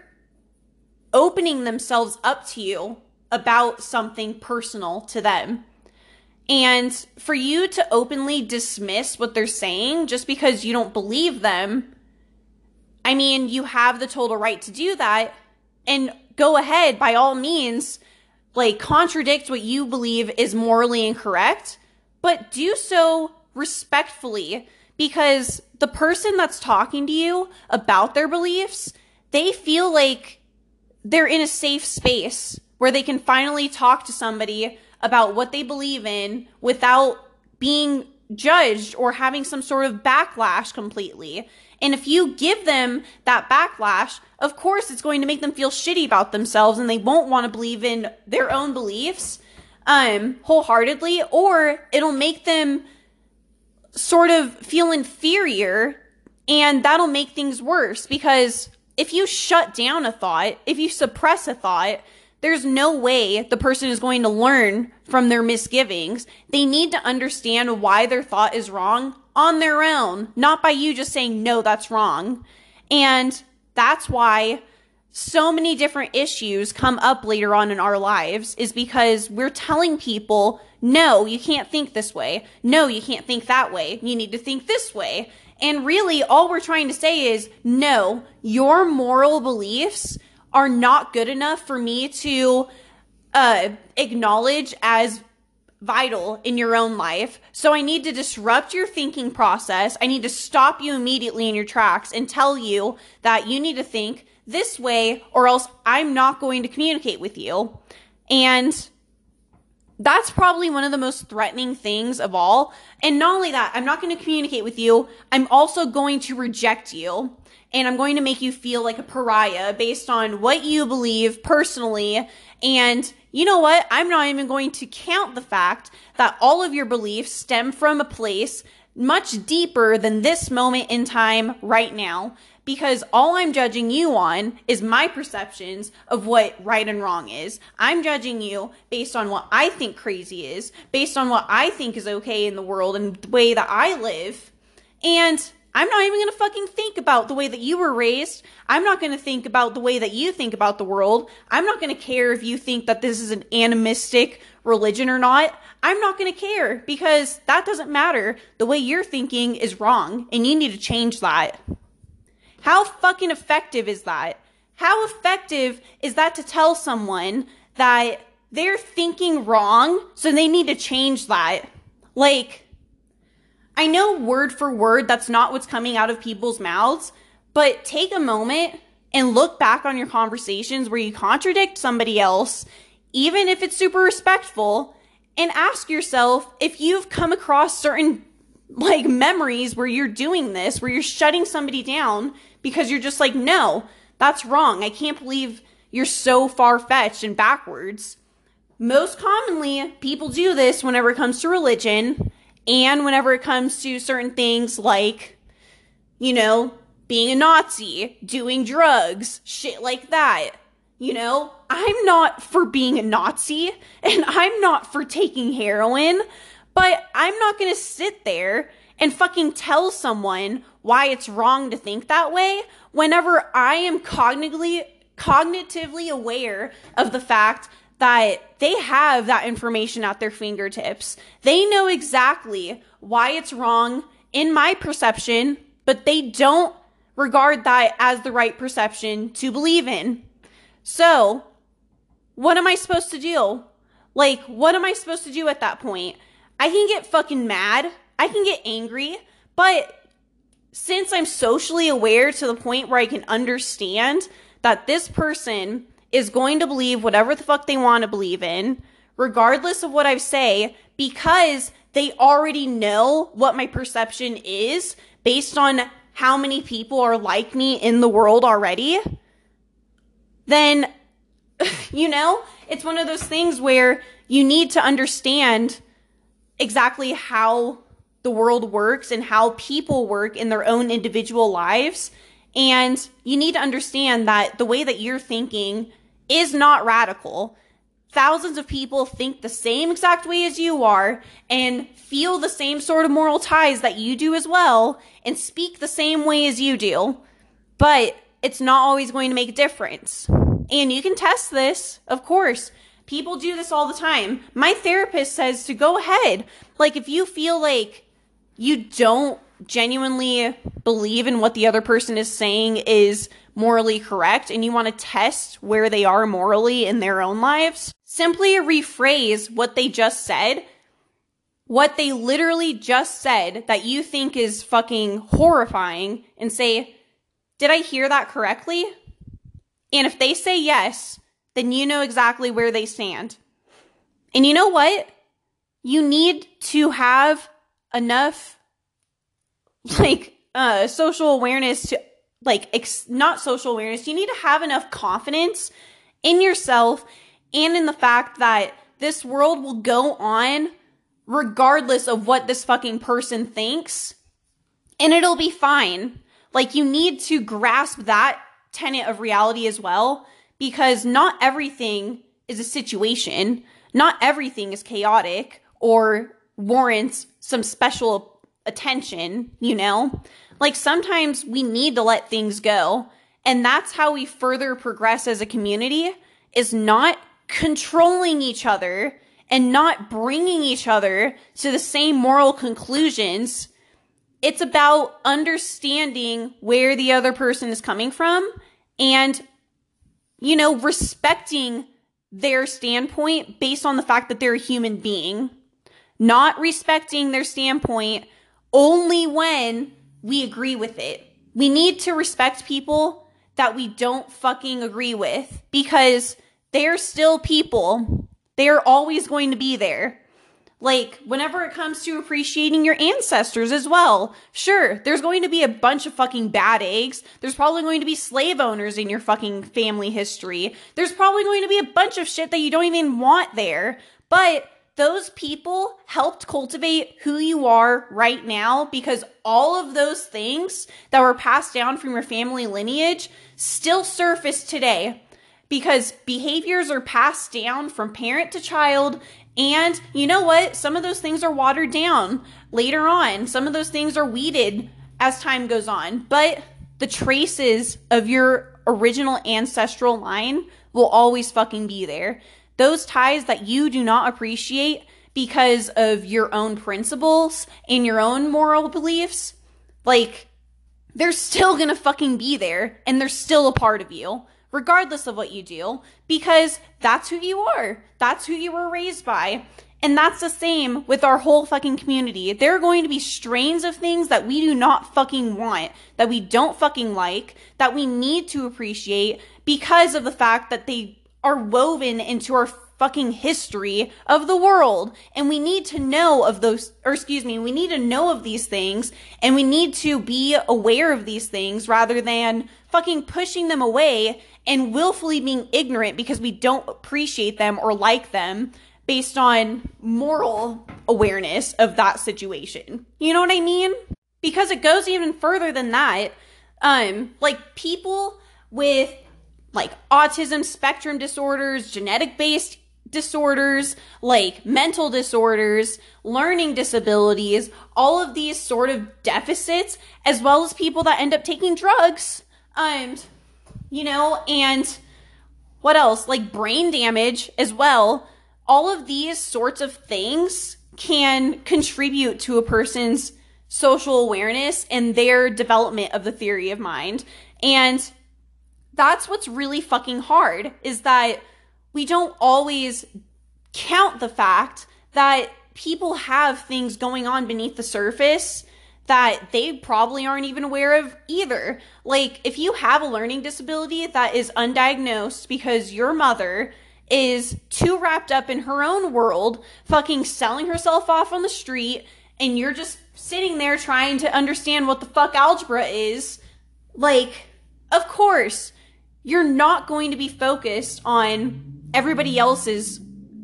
opening themselves up to you about something personal to them. And for you to openly dismiss what they're saying just because you don't believe them, I mean, you have the total right to do that, and go ahead, by all means, like, contradict what you believe is morally incorrect, but do so respectfully, because the person that's talking to you about their beliefs, they feel like they're in a safe space where they can finally talk to somebody about what they believe in without being judged or having some sort of backlash completely. And if you give them that backlash, of course it's going to make them feel shitty about themselves, and they won't want to believe in their own beliefs wholeheartedly, or it'll make them sort of feel inferior, and that'll make things worse. Because if you shut down a thought, if you suppress a thought, there's no way the person is going to learn from their misgivings. They need to understand why their thought is wrong on their own, not by you just saying, no, that's wrong. And that's why so many different issues come up later on in our lives is because we're telling people, no, you can't think this way. No, you can't think that way. You need to think this way. And really, all we're trying to say is, no, your moral beliefs are not good enough for me to acknowledge as vital in your own life. So I need to disrupt your thinking process. I need to stop you immediately in your tracks and tell you that you need to think this way, or else I'm not going to communicate with you. And that's probably one of the most threatening things of all. And not only that, I'm not going to communicate with you, I'm also going to reject you. And I'm going to make you feel like a pariah based on what you believe personally. And you know what? I'm not even going to count the fact that all of your beliefs stem from a place much deeper than this moment in time right now. Because all I'm judging you on is my perceptions of what right and wrong is. I'm judging you based on what I think crazy is, based on what I think is okay in the world and the way that I live. And I'm not even going to fucking think about the way that you were raised. I'm not going to think about the way that you think about the world. I'm not going to care if you think that this is an animistic religion or not. I'm not going to care because that doesn't matter. The way you're thinking is wrong and you need to change that. How fucking effective is that? How effective is that to tell someone that they're thinking wrong, so they need to change that? Like, I know word for word that's not what's coming out of people's mouths, but take a moment and look back on your conversations where you contradict somebody else, even if it's super respectful, and ask yourself if you've come across certain memories where you're doing this, where you're shutting somebody down because you're just like, no, that's wrong. I can't believe you're so far-fetched and backwards. Most commonly, people do this whenever it comes to religion and whenever it comes to certain things like, being a Nazi, doing drugs, shit like that. I'm not for being a Nazi and I'm not for taking heroin, but I'm not going to sit there and fucking tell someone why it's wrong to think that way whenever I am cognitively aware of the fact that they have that information at their fingertips. They know exactly why it's wrong in my perception, but they don't regard that as the right perception to believe in. So, what am I supposed to do? What am I supposed to do at that point? I can get fucking mad. I can get angry. But since I'm socially aware to the point where I can understand that this person is going to believe whatever the fuck they want to believe in, regardless of what I say, because they already know what my perception is based on how many people are like me in the world already, then, it's one of those things where you need to understand exactly how the world works and how people work in their own individual lives. And you need to understand that the way that you're thinking is not radical. Thousands of people think the same exact way as you are and feel the same sort of moral ties that you do as well and speak the same way as you do. But it's not always going to make a difference. And you can test this, of course. People do this all the time. My therapist says to go ahead. If you feel like you don't genuinely believe in what the other person is saying is morally correct and you want to test where they are morally in their own lives, simply rephrase what they just said, what they literally just said that you think is fucking horrifying, and say, did I hear that correctly? And if they say yes, then you know exactly where they stand. And you know what? You need to have enough, social awareness to, not social awareness. You need to have enough confidence in yourself and in the fact that this world will go on regardless of what this fucking person thinks. And it'll be fine. You need to grasp that tenet of reality as well, because not everything is a situation. Not everything is chaotic or warrants some special attention, Sometimes we need to let things go And that's how we further progress as a community, is not controlling each other and not bringing each other to the same moral conclusions. It's about understanding where the other person is coming from and, respecting their standpoint based on the fact that they're a human being. Not respecting their standpoint only when we agree with it. We need to respect people that we don't fucking agree with, because they're still people. They're always going to be there. Like, whenever it comes to appreciating your ancestors as well, sure, there's going to be a bunch of fucking bad eggs. There's probably going to be slave owners in your fucking family history. There's probably going to be a bunch of shit that you don't even want there. But those people helped cultivate who you are right now, because all of those things that were passed down from your family lineage still surface today, because behaviors are passed down from parent to child. And you know what? Some of those things are watered down later on. Some of those things are weeded as time goes on. But the traces of your original ancestral line will always fucking be there. Those ties that you do not appreciate because of your own principles and your own moral beliefs, like, they're still gonna fucking be there, and they're still a part of you, regardless of what you do, because that's who you are. That's who you were raised by. And that's the same with our whole fucking community. There are going to be strains of things that we do not fucking want, that we don't fucking like, that we need to appreciate because of the fact that they are woven into our fucking history of the world. And we need to know of we need to know of these things, and we need to be aware of these things rather than fucking pushing them away and willfully being ignorant because we don't appreciate them or like them based on moral awareness of that situation. You know what I mean? Because it goes even further than that. Like, people with like autism spectrum disorders, genetic-based disorders, like mental disorders, learning disabilities, all of these sort of deficits, as well as people that end up taking drugs, and what else? Like brain damage as well. All of these sorts of things can contribute to a person's social awareness and their development of the theory of mind. And that's what's really fucking hard, is that we don't always count the fact that people have things going on beneath the surface that they probably aren't even aware of either. Like, if you have a learning disability that is undiagnosed because your mother is too wrapped up in her own world, fucking selling herself off on the street, and you're just sitting there trying to understand what the fuck algebra is, like, of course, you're not going to be focused on everybody else's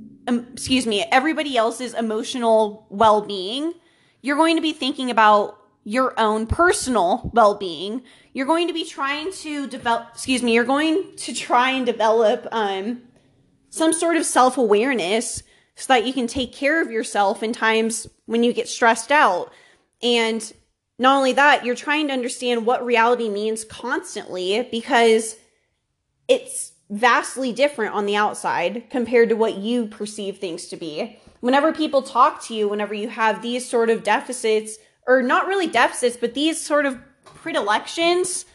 emotional well-being. You're going to be thinking about your own personal well-being. You're going to be trying to develop some sort of self-awareness so that you can take care of yourself in times when you get stressed out. And not only that, you're trying to understand what reality means constantly, because it's vastly different on the outside compared to what you perceive things to be. Whenever people talk to you, whenever you have these sort of deficits, or not really deficits, but these sort of predilections,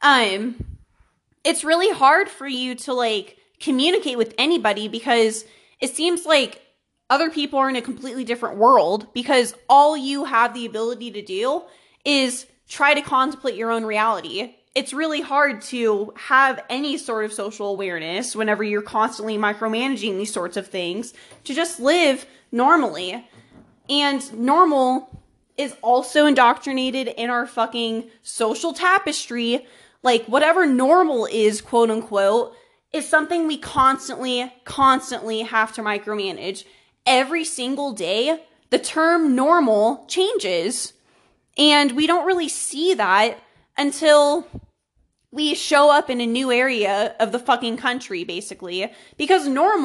it's really hard for you to like communicate with anybody, because it seems like other people are in a completely different world, because all you have the ability to do is try to contemplate your own reality. It's really hard to have any sort of social awareness whenever you're constantly micromanaging these sorts of things, to just live normally. And normal is also indoctrinated in our fucking social tapestry. Like, whatever normal is, quote unquote, is something we constantly have to micromanage. Every single day, the term normal changes. And we don't really see that until we show up in a new area of the fucking country, basically. Because normal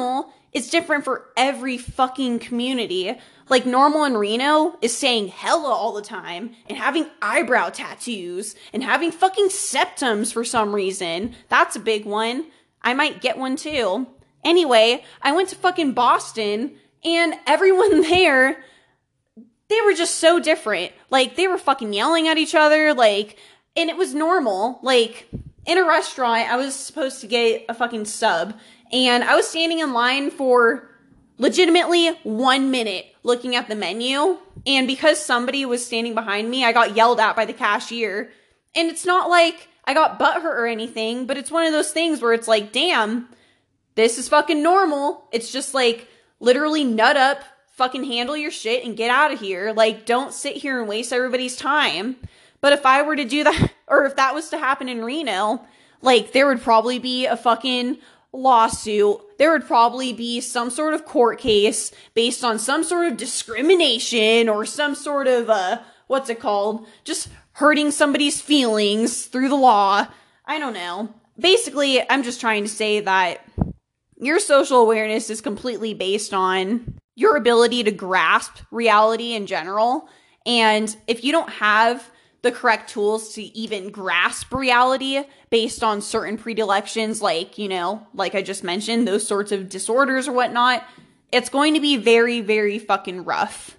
It's different for every fucking community. Like, Normal in Reno is saying hella all the time and having eyebrow tattoos and having fucking septums for some reason. That's a big one. I might get one too. Anyway, I went to fucking Boston and everyone there, they were just so different. Like, they were fucking yelling at each other, like, and it was normal. Like, in a restaurant, I was supposed to get a fucking sub, and I was standing in line for legitimately 1 minute looking at the menu, and because somebody was standing behind me, I got yelled at by the cashier. And it's not like I got butthurt or anything, but it's one of those things where it's like, damn, this is fucking normal. It's just like, literally nut up, fucking handle your shit, and get out of here. Like, don't sit here and waste everybody's time. But if I were to do that, or if that was to happen in Reno, like, there would probably be a fucking lawsuit. There would probably be some sort of court case based on some sort of discrimination or some sort of, what's it called? Just hurting somebody's feelings through the law. I don't know. Basically, I'm just trying to say that your social awareness is completely based on your ability to grasp reality in general. And if you don't have the correct tools to even grasp reality based on certain predilections, like, you know, like I just mentioned, those sorts of disorders or whatnot, it's going to be very, very fucking rough.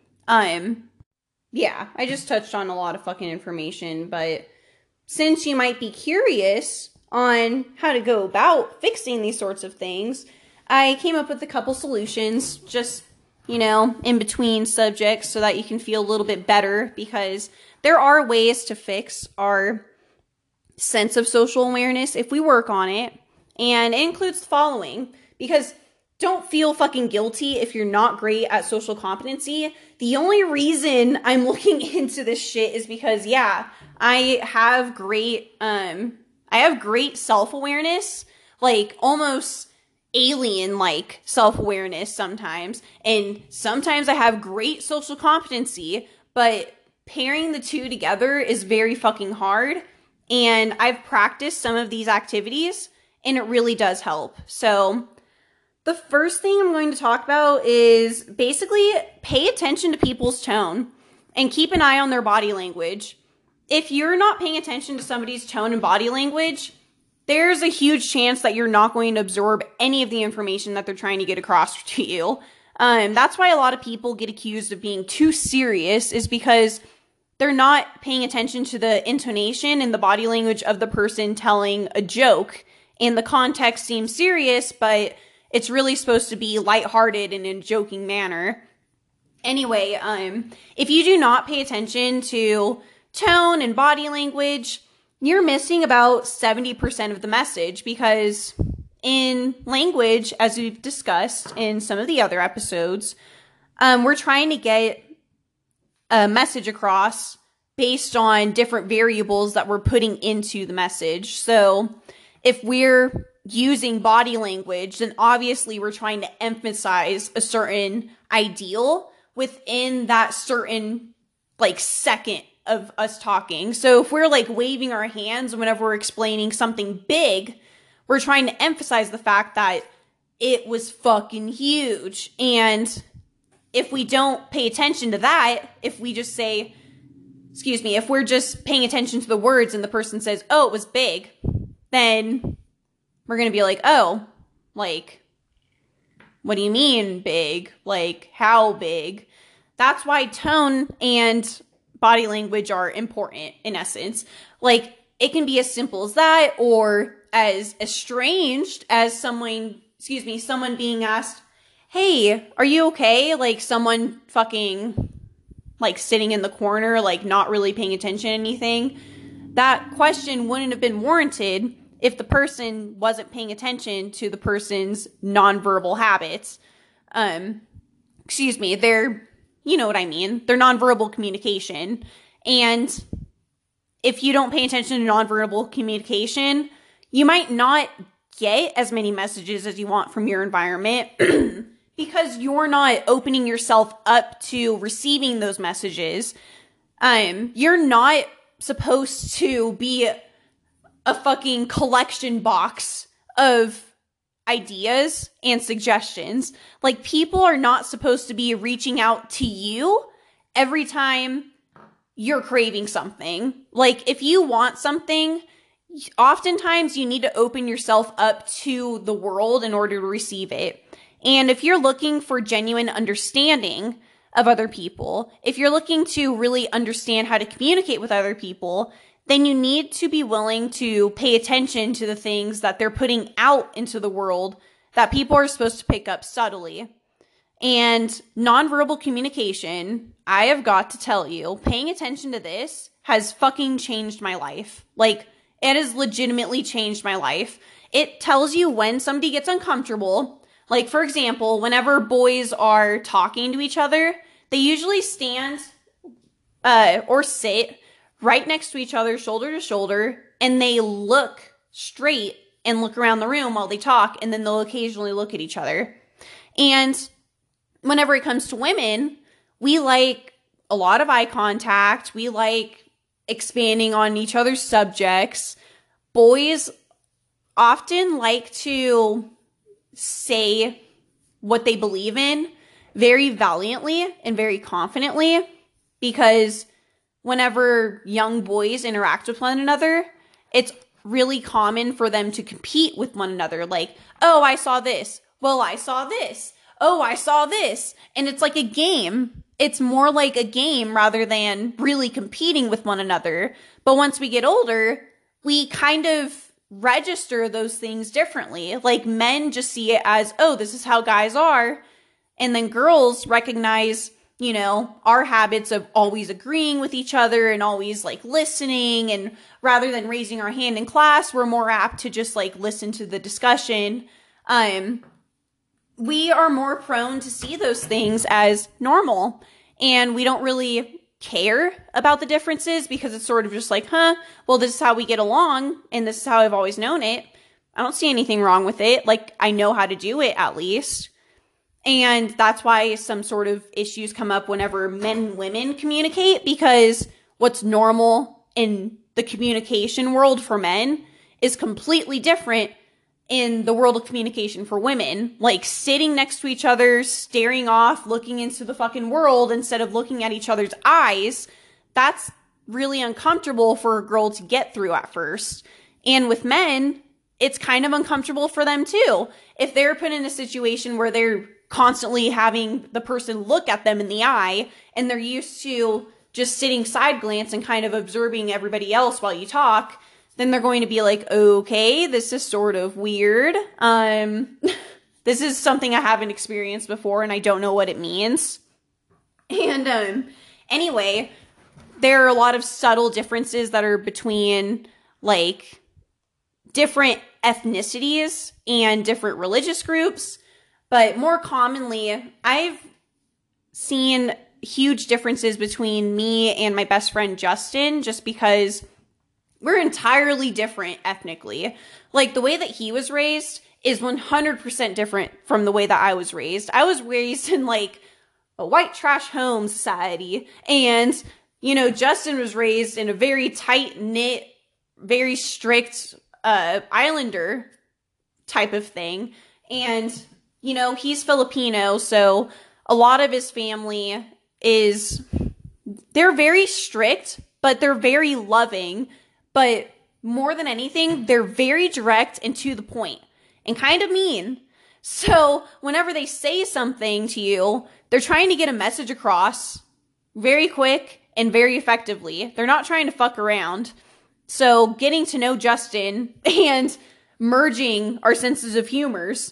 Yeah, I just touched on a lot of fucking information, but since you might be curious on how to go about fixing these sorts of things, I came up with a couple solutions, just, you know, in between subjects so that you can feel a little bit better, because there are ways to fix our sense of social awareness if we work on it. And it includes the following, because don't feel fucking guilty if you're not great at social competency. The only reason I'm looking into this shit is because, yeah, I have great self-awareness, like almost alien-like self-awareness sometimes. And sometimes I have great social competency, but pairing the two together is very fucking hard. And I've practiced some of these activities, and it really does help. So the first thing I'm going to talk about is basically pay attention to people's tone and keep an eye on their body language. If you're not paying attention to somebody's tone and body language, there's a huge chance that you're not going to absorb any of the information that they're trying to get across to you. That's why a lot of people get accused of being too serious, is because they're not paying attention to the intonation and the body language of the person telling a joke. And the context seems serious, but it's really supposed to be lighthearted and in a joking manner. Anyway, if you do not pay attention to tone and body language, you're missing about 70% of the message, because in language, as we've discussed in some of the other episodes, we're trying to get a message across based on different variables that we're putting into the message. So if we're using body language, then obviously we're trying to emphasize a certain ideal within that certain like second of us talking. So if we're like waving our hands whenever we're explaining something big, we're trying to emphasize the fact that it was fucking huge. And if we don't pay attention to that, if we just say, if we're just paying attention to the words and the person says, oh, it was big, then we're going to be like, oh, like, what do you mean big? Like, how big? That's why tone and body language are important in essence. Like, it can be as simple as that, or as estranged as someone being asked, hey, are you okay? Like, someone fucking, like, sitting in the corner, like, not really paying attention to anything. That question wouldn't have been warranted if the person wasn't paying attention to the person's nonverbal habits. They're, you know what I mean? They're nonverbal communication. And if you don't pay attention to nonverbal communication, you might not get as many messages as you want from your environment because you're not opening yourself up to receiving those messages. You're not supposed to be a fucking collection box of ideas and suggestions. Like, people are not supposed to be reaching out to you every time you're craving something. Like, if you want something, oftentimes you need to open yourself up to the world in order to receive it. And if you're looking for genuine understanding of other people, if you're looking to really understand how to communicate with other people, then you need to be willing to pay attention to the things that they're putting out into the world that people are supposed to pick up subtly. And nonverbal communication, I have got to tell you, paying attention to this has fucking changed my life. Like, it has legitimately changed my life. It tells you when somebody gets uncomfortable. Like, for example, whenever boys are talking to each other, they usually stand or sit right next to each other, shoulder to shoulder, and they look straight and look around the room while they talk, and then they'll occasionally look at each other. And whenever it comes to women, we like a lot of eye contact. We like expanding on each other's subjects. Boys often like to say what they believe in very valiantly and very confidently, because whenever young boys interact with one another, it's really common for them to compete with one another. Like, oh, I saw this. Well, I saw this. Oh, I saw this. And it's like a game. It's more like a game rather than really competing with one another. But once we get older, we kind of register those things differently. Like, men just see it as, oh, this is how guys are. And then girls recognize, you know, our habits of always agreeing with each other and always like listening. And rather than raising our hand in class, we're more apt to just like listen to the discussion. We are more prone to see those things as normal, and we don't really care about the differences because it's sort of just like, well, this is how we get along, and this is how I've always known it. I don't see anything wrong with it. Like, I know how to do it at least. And that's why some sort of issues come up whenever men and women communicate, because what's normal in the communication world for men is completely different in the world of communication for women. Like, sitting next to each other, staring off, looking into the fucking world instead of looking at each other's eyes, that's really uncomfortable for a girl to get through at first. And with men, it's kind of uncomfortable for them too. If they're put in a situation where they're constantly having the person look at them in the eye, and they're used to just sitting side glance and kind of observing everybody else while you talk, then they're going to be like, okay, this is sort of weird. This is something I haven't experienced before, and I don't know what it means. And anyway, there are a lot of subtle differences that are between like different ethnicities and different religious groups. But more commonly, I've seen huge differences between me and my best friend Justin, just because we're entirely different ethnically. Like, the way that he was raised is 100% different from the way that I was raised. I was raised in like a white trash home society, and, you know, Justin was raised in a very tight-knit, very strict islander type of thing. And, you know, he's Filipino, so a lot of his family they're very strict, but they're very loving. But more than anything, they're very direct and to the point and kind of mean. So whenever they say something to you, they're trying to get a message across very quick and very effectively. They're not trying to fuck around. So getting to know Justin and merging our senses of humors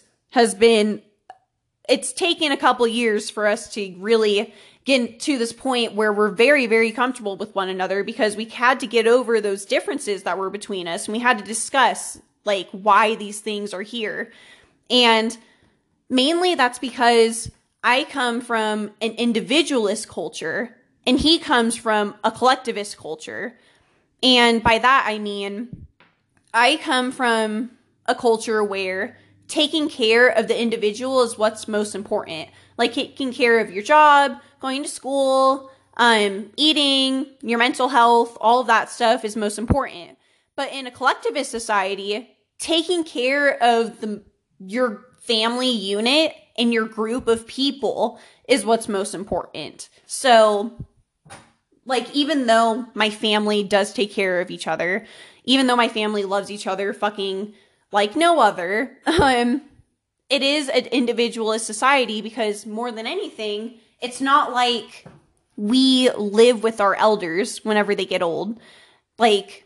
it's taken a couple years for us to really get to this point where we're very, very comfortable with one another, because we had to get over those differences that were between us, and we had to discuss like why these things are here. And mainly that's because I come from an individualist culture and he comes from a collectivist culture. And by that, I mean, I come from a culture where taking care of the individual is what's most important. Like, taking care of your job, going to school, eating, your mental health, all of that stuff is most important. But in a collectivist society, taking care of the your family unit and your group of people is what's most important. So, like, even though my family does take care of each other, even though my family loves each other fucking like no other, it is an individualist society because more than anything, it's not like we live with our elders whenever they get old. Like,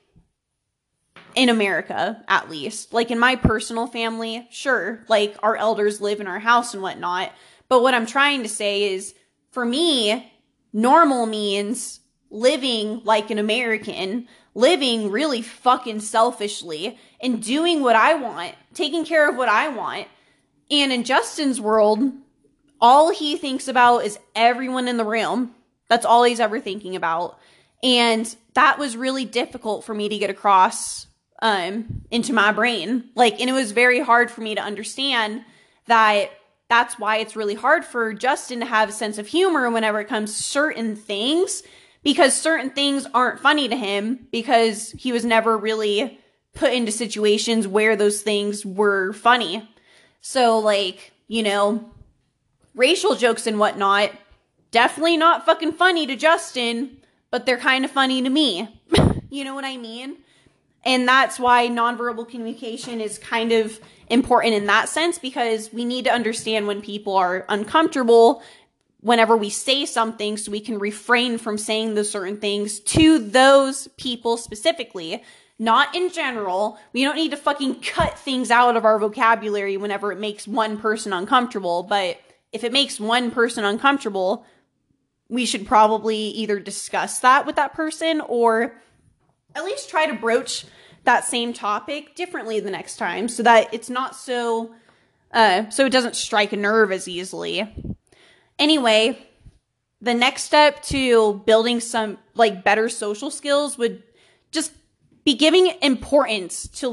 in America, at least. Like, in my personal family, sure, like, our elders live in our house and whatnot. But what I'm trying to say is, for me, normal means living like an American, living really fucking selfishly, and doing what I want, taking care of what I want. And in Justin's world, all he thinks about is everyone in the room. That's all he's ever thinking about. And that was really difficult for me to get across into my brain. Like, and it was very hard for me to understand that that's why it's really hard for Justin to have a sense of humor whenever it comes to certain things, because certain things aren't funny to him because he was never really put into situations where those things were funny. So, like, you know, racial jokes and whatnot, definitely not fucking funny to Justin, but they're kind of funny to me. You know what I mean? And that's why nonverbal communication is kind of important in that sense, because we need to understand when people are uncomfortable whenever we say something so we can refrain from saying those certain things to those people specifically, not in general. We don't need to fucking cut things out of our vocabulary whenever it makes one person uncomfortable, but if it makes one person uncomfortable, we should probably either discuss that with that person or at least try to broach that same topic differently the next time so that it's not so it doesn't strike a nerve as easily. Anyway, the next step to building some like better social skills would just be giving importance to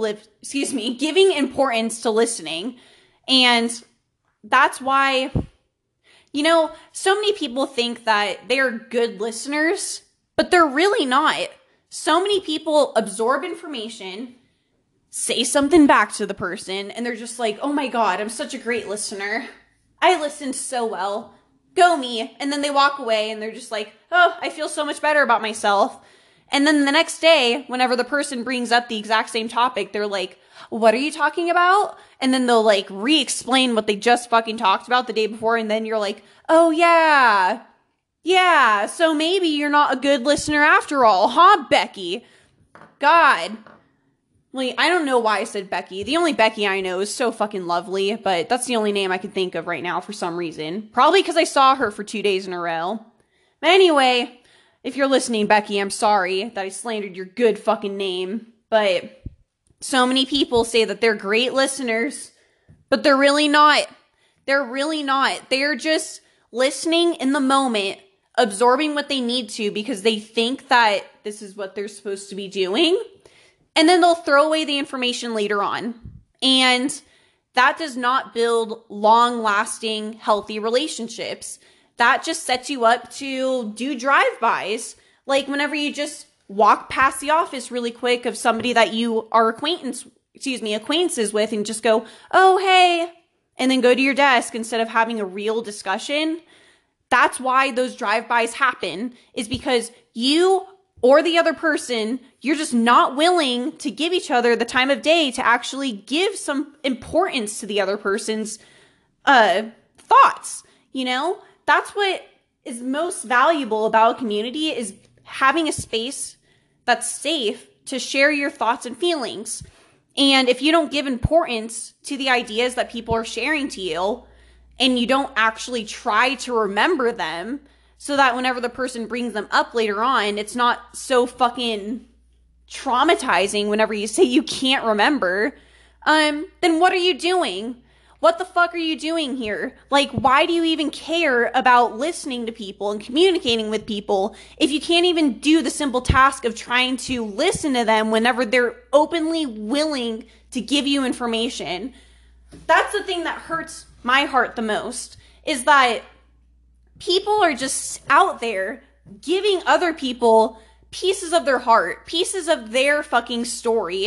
listening. And that's why, you know, so many people think that they're good listeners, but they're really not. So many people absorb information, say something back to the person, and they're just like, oh my God, I'm such a great listener. I listened so well. Go me. And then they walk away and they're just like, oh, I feel so much better about myself. And then the next day, whenever the person brings up the exact same topic, they're like, what are you talking about? And then they'll like re-explain what they just fucking talked about the day before. And then you're like, oh yeah. Yeah, so maybe you're not a good listener after all, huh, Becky? God. Like, I don't know why I said Becky. The only Becky I know is so fucking lovely, but that's the only name I can think of right now for some reason. Probably because I saw her for 2 days in a row. But anyway, if you're listening, Becky, I'm sorry that I slandered your good fucking name. But so many people say that they're great listeners, but they're really not. They're really not. They're just listening in the moment, absorbing what they need to because they think that this is what they're supposed to be doing. And then they'll throw away the information later on. And that does not build long-lasting, healthy relationships. That just sets you up to do drive-bys. Like whenever you just walk past the office really quick of somebody that you are acquaintances with and just go, oh, hey, and then go to your desk instead of having a real discussion. That's why those drive-bys happen, is because you or the other person, you're just not willing to give each other the time of day to actually give some importance to the other person's thoughts. You know, that's what is most valuable about a community, is having a space that's safe to share your thoughts and feelings. And if you don't give importance to the ideas that people are sharing to you, and you don't actually try to remember them so that whenever the person brings them up later on, it's not so fucking traumatizing whenever you say you can't remember, then what are you doing? What the fuck are you doing here? Like, why do you even care about listening to people and communicating with people if you can't even do the simple task of trying to listen to them whenever they're openly willing to give you information? That's the thing that hurts my heart the most, is that people are just out there giving other people pieces of their heart, pieces of their fucking story,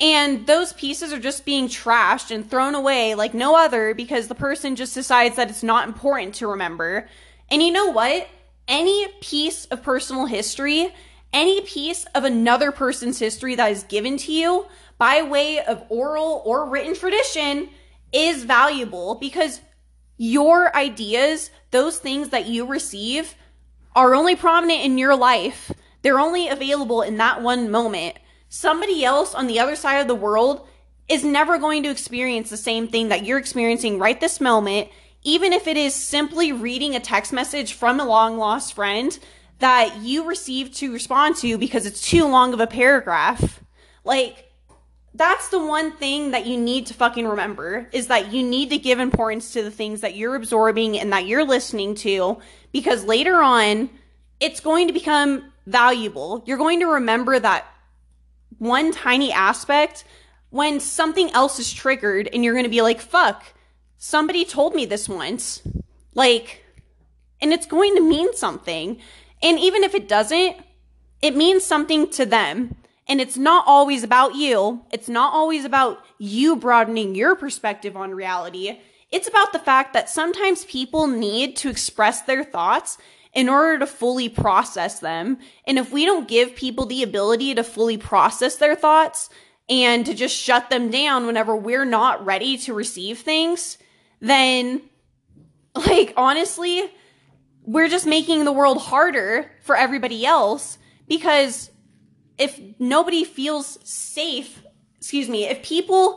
And those pieces are just being trashed and thrown away like no other because the person just decides that it's not important to remember. And you know what? Any piece of personal history, any piece of another person's history that is given to you by way of oral or written tradition is valuable because your ideas, those things that you receive, are only prominent in your life. They're only available in that one moment. Somebody else on the other side of the world is never going to experience the same thing that you're experiencing right this moment, even if it is simply reading a text message from a long lost friend that you received to respond to because it's too long of a paragraph. Like, that's the one thing that you need to fucking remember, is that you need to give importance to the things that you're absorbing and that you're listening to, because later on, it's going to become valuable. You're going to remember that one tiny aspect when something else is triggered and you're going to be like, fuck, somebody told me this once. Like, and it's going to mean something. And even if it doesn't, it means something to them. And it's not always about you. It's not always about you broadening your perspective on reality. It's about the fact that sometimes people need to express their thoughts in order to fully process them. And if we don't give people the ability to fully process their thoughts and to just shut them down whenever we're not ready to receive things, then, like, honestly, we're just making the world harder for everybody else, because if nobody feels safe, if people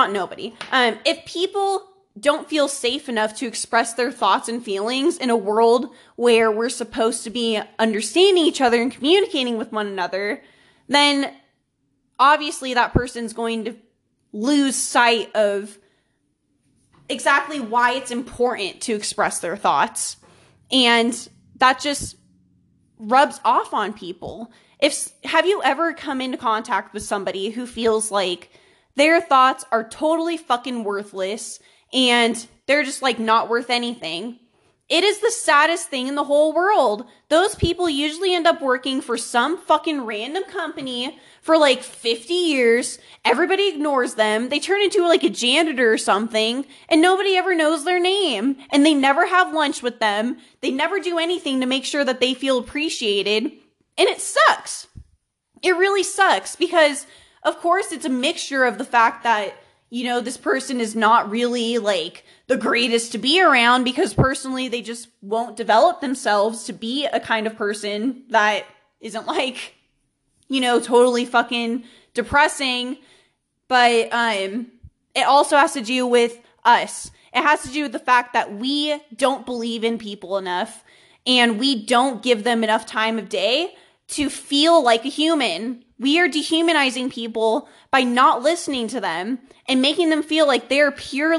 don't feel safe enough to express their thoughts and feelings in a world where we're supposed to be understanding each other and communicating with one another, then obviously that person's going to lose sight of exactly why it's important to express their thoughts. And that just rubs off on people. Have you ever come into contact with somebody who feels like their thoughts are totally fucking worthless and they're just like not worth anything? It is the saddest thing in the whole world. Those people usually end up working for some fucking random company for like 50 years. Everybody ignores them. They turn into like a janitor or something, and nobody ever knows their name. And they never have lunch with them. They never do anything to make sure that they feel appreciated. And it sucks. It really sucks, because of course it's a mixture of the fact that, you know, this person is not really like the greatest to be around, because personally they just won't develop themselves to be a kind of person that isn't like, you know, totally fucking depressing. But it also has to do with us. It has to do with the fact that we don't believe in people enough, and we don't give them enough time of day to feel like a human. We are dehumanizing people by not listening to them and making them feel like they're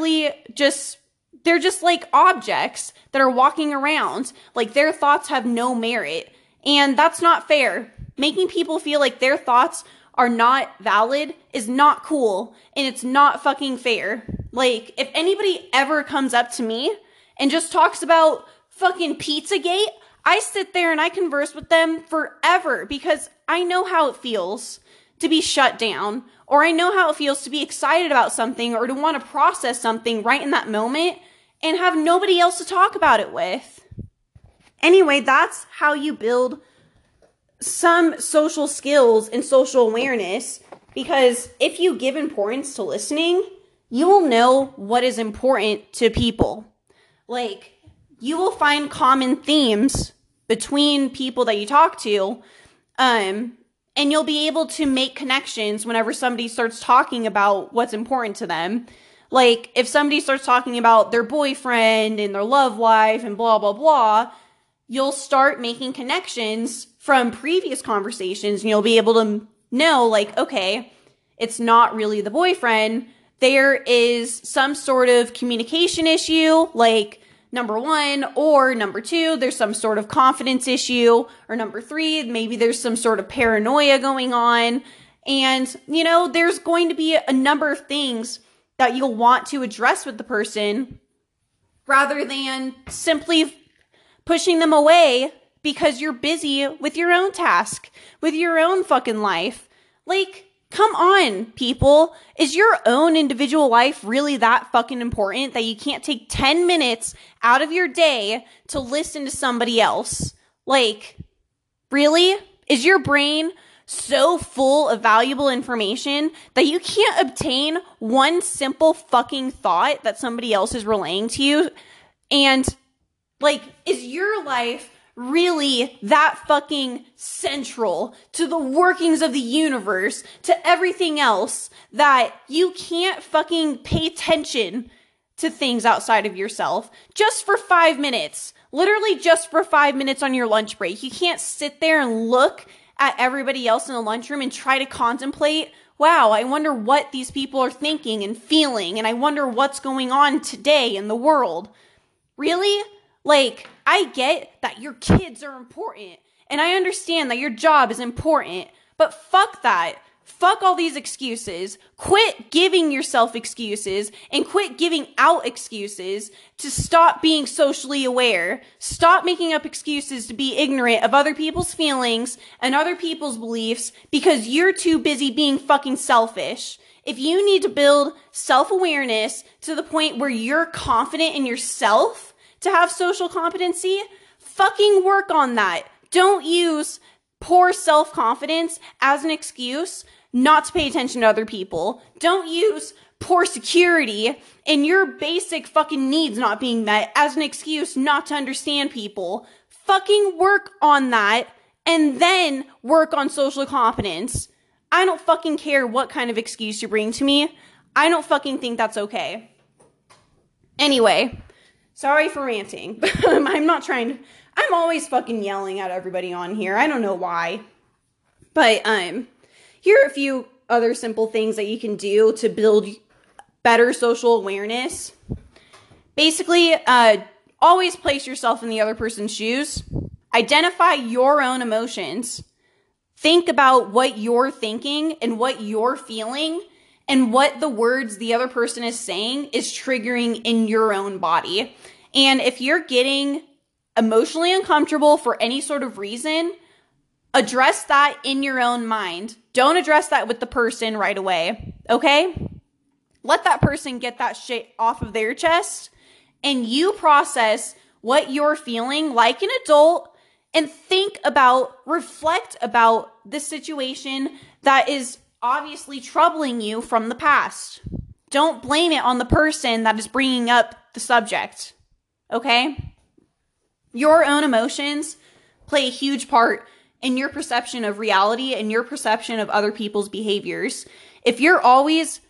just like objects that are walking around, like their thoughts have no merit. And that's not fair. Making people feel like their thoughts are not valid is not cool, and it's not fucking fair. Like, if anybody ever comes up to me and just talks about fucking Pizzagate, I sit there and I converse with them forever, because I know how it feels to be shut down, or I know how it feels to be excited about something or to want to process something right in that moment and have nobody else to talk about it with. Anyway, that's how you build some social skills and social awareness, because if you give importance to listening, you will know what is important to people. Like, you will find common themes between people that you talk to, and you'll be able to make connections whenever somebody starts talking about what's important to them. Like, if somebody starts talking about their boyfriend and their love life and blah, blah, blah, you'll start making connections from previous conversations, and you'll be able to know, like, okay, it's not really the boyfriend. There is some sort of communication issue, like, number one, or number two, there's some sort of confidence issue, or number three, maybe there's some sort of paranoia going on. And, you know, there's going to be a number of things that you'll want to address with the person, rather than simply pushing them away because you're busy with your own task, with your own fucking life. Like, Come on, people. Is your own individual life really that fucking important that you can't take 10 minutes out of your day to listen to somebody else? Like, really? Is your brain so full of valuable information that you can't obtain one simple fucking thought that somebody else is relaying to you? And, like, is your life really that fucking central to the workings of the universe, to everything else, that you can't fucking pay attention to things outside of yourself just for 5 minutes? Literally just for 5 minutes on your lunch break. You can't sit there and look at everybody else in the lunchroom and try to contemplate, wow, I wonder what these people are thinking and feeling, and I wonder what's going on today in the world. Really? Like, I get that your kids are important, and I understand that your job is important, but fuck that. Fuck all these excuses. Quit giving yourself excuses and quit giving out excuses to stop being socially aware. Stop making up excuses to be ignorant of other people's feelings and other people's beliefs because you're too busy being fucking selfish. If you need to build self-awareness to the point where you're confident in yourself to have social competency, fucking work on that. Don't use poor self-confidence as an excuse not to pay attention to other people. Don't use poor security and your basic fucking needs not being met as an excuse not to understand people. Fucking work on that and then work on social competence. I don't fucking care what kind of excuse you bring to me. I don't fucking think that's okay. Anyway, sorry for ranting. I'm always fucking yelling at everybody on here. I don't know why. But here are a few other simple things that you can do to build better social awareness. Basically, always place yourself in the other person's shoes. Identify your own emotions. Think about what you're thinking and what you're feeling and what the words the other person is saying is triggering in your own body. And if you're getting emotionally uncomfortable for any sort of reason, address that in your own mind. Don't address that with the person right away, okay? Let that person get that shit off of their chest, and you process what you're feeling like an adult and reflect about the situation that is obviously troubling you from the past. Don't blame it on the person that is bringing up the subject, okay? Your own emotions play a huge part in your perception of reality and your perception of other people's behaviors. If you're always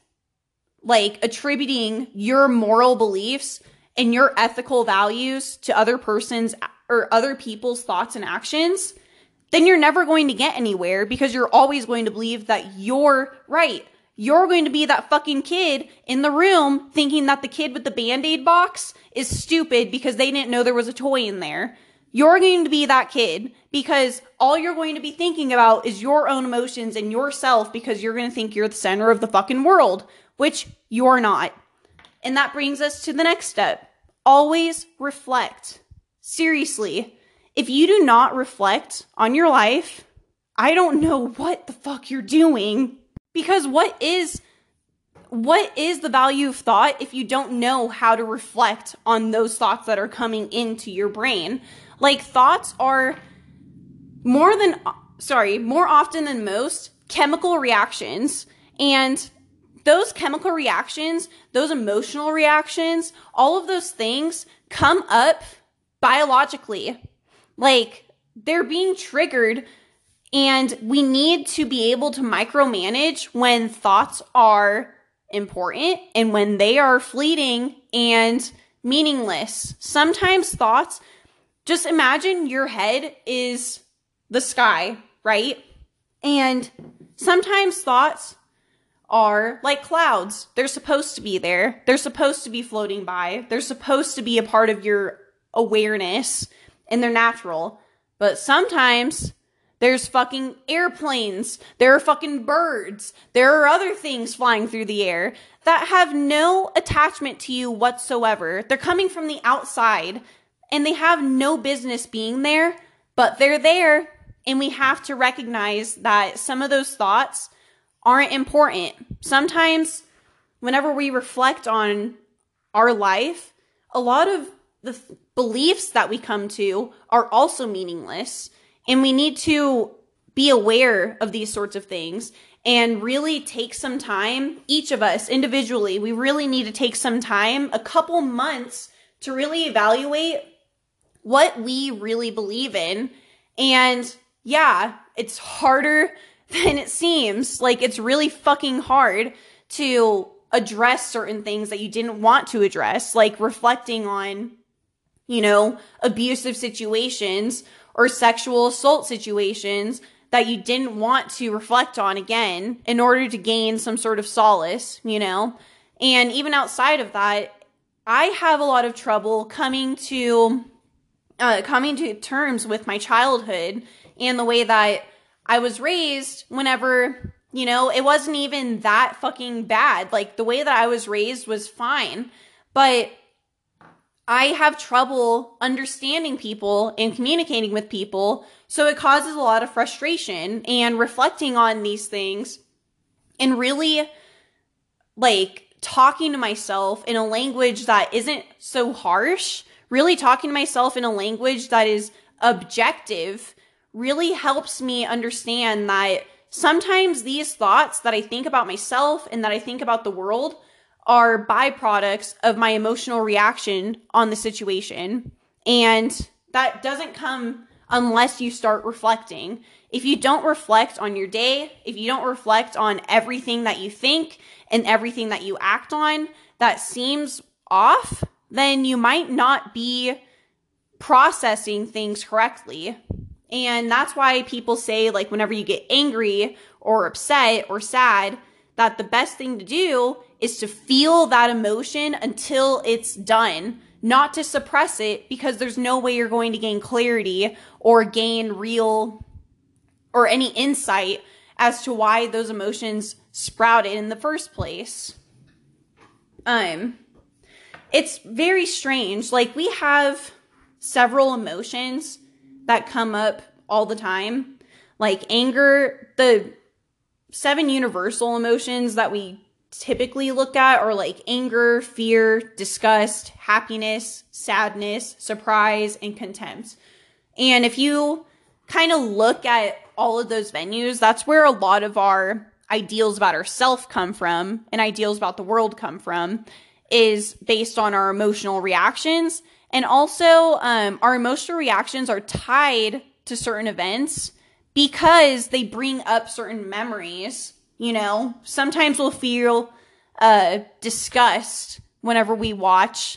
attributing your moral beliefs and your ethical values to other people's thoughts and actions, then you're never going to get anywhere because you're always going to believe that you're right. You're going to be that fucking kid in the room thinking that the kid with the Band-Aid box is stupid because they didn't know there was a toy in there. You're going to be that kid because all you're going to be thinking about is your own emotions and yourself because you're going to think you're the center of the fucking world, which you're not. And that brings us to the next step. Always reflect. Seriously, if you do not reflect on your life, I don't know what the fuck you're doing. Because what is the value of thought if you don't know how to reflect on those thoughts that are coming into your brain? Like, thoughts are more often than most, chemical reactions. And those chemical reactions, those emotional reactions, all of those things come up biologically. Like, they're being triggered, and we need to be able to micromanage when thoughts are important and when they are fleeting and meaningless. Sometimes thoughts, just imagine your head is the sky, right? And sometimes thoughts are like clouds. They're supposed to be there. They're supposed to be floating by. They're supposed to be a part of your awareness, and they're natural. But sometimes there's fucking airplanes. There are fucking birds. There are other things flying through the air that have no attachment to you whatsoever. They're coming from the outside, and they have no business being there, but they're there. And we have to recognize that some of those thoughts aren't important. Sometimes whenever we reflect on our life, a lot of the beliefs that we come to are also meaningless. And we need to be aware of these sorts of things and really take some time, each of us individually, we really need to take some time, a couple months, to really evaluate what we really believe in. And yeah, it's harder than it seems. Like, it's really fucking hard to address certain things that you didn't want to address, like reflecting on, abusive situations or sexual assault situations that you didn't want to reflect on again in order to gain some sort of solace, And even outside of that, I have a lot of trouble coming to terms with my childhood and the way that I was raised whenever, it wasn't even that fucking bad. Like, the way that I was raised was fine, but I have trouble understanding people and communicating with people, so it causes a lot of frustration. And reflecting on these things and really, talking to myself in a language that isn't so harsh, really talking to myself in a language that is objective, really helps me understand that sometimes these thoughts that I think about myself and that I think about the world are byproducts of my emotional reaction on the situation. And that doesn't come unless you start reflecting. If you don't reflect on your day, if you don't reflect on everything that you think and everything that you act on that seems off, then you might not be processing things correctly. And that's why people say, whenever you get angry or upset or sad, that the best thing to do is to feel that emotion until it's done, not to suppress it, because there's no way you're going to gain clarity or gain real or any insight as to why those emotions sprouted in the first place. It's very strange. We have several emotions that come up all the time, like anger. The 7 universal emotions that we typically look at are anger, fear, disgust, happiness, sadness, surprise, and contempt. And if you kind of look at all of those venues, that's where a lot of our ideals about ourselves come from and ideals about the world come from, is based on our emotional reactions. And also, our emotional reactions are tied to certain events because they bring up certain memories. Sometimes we'll feel disgust whenever we watch.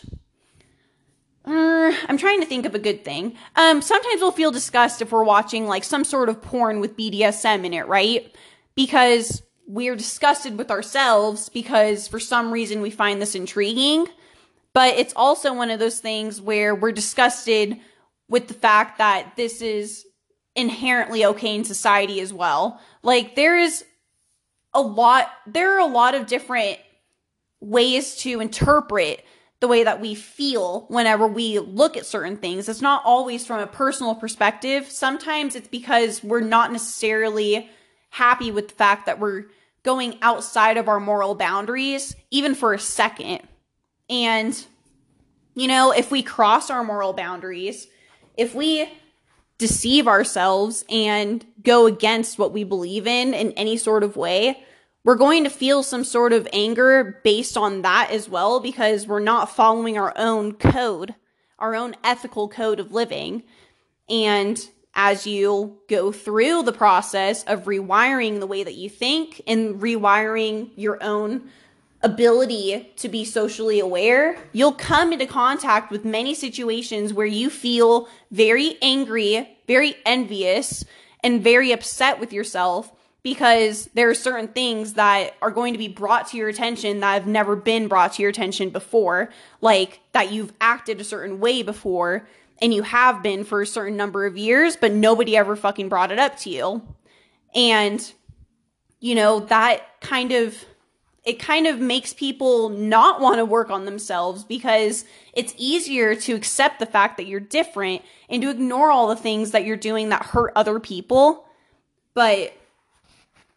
I'm trying to think of a good thing. Sometimes we'll feel disgust if we're watching some sort of porn with BDSM in it, right? Because we're disgusted with ourselves because for some reason we find this intriguing. But it's also one of those things where we're disgusted with the fact that this is inherently okay in society as well. There are a lot of different ways to interpret the way that we feel whenever we look at certain things. It's not always from a personal perspective. Sometimes it's because we're not necessarily happy with the fact that we're going outside of our moral boundaries, even for a second. And, if we cross our moral boundaries, if we deceive ourselves and go against what we believe in any sort of way, we're going to feel some sort of anger based on that as well, because we're not following our own code, our own ethical code of living. And as you go through the process of rewiring the way that you think and rewiring your own ability to be socially aware, you'll come into contact with many situations where you feel very angry, very envious, and very upset with yourself, because there are certain things that are going to be brought to your attention that have never been brought to your attention before, like that you've acted a certain way before, and you have been for a certain number of years, but nobody ever fucking brought it up to you. And, that kind of makes people not want to work on themselves, because it's easier to accept the fact that you're different and to ignore all the things that you're doing that hurt other people. But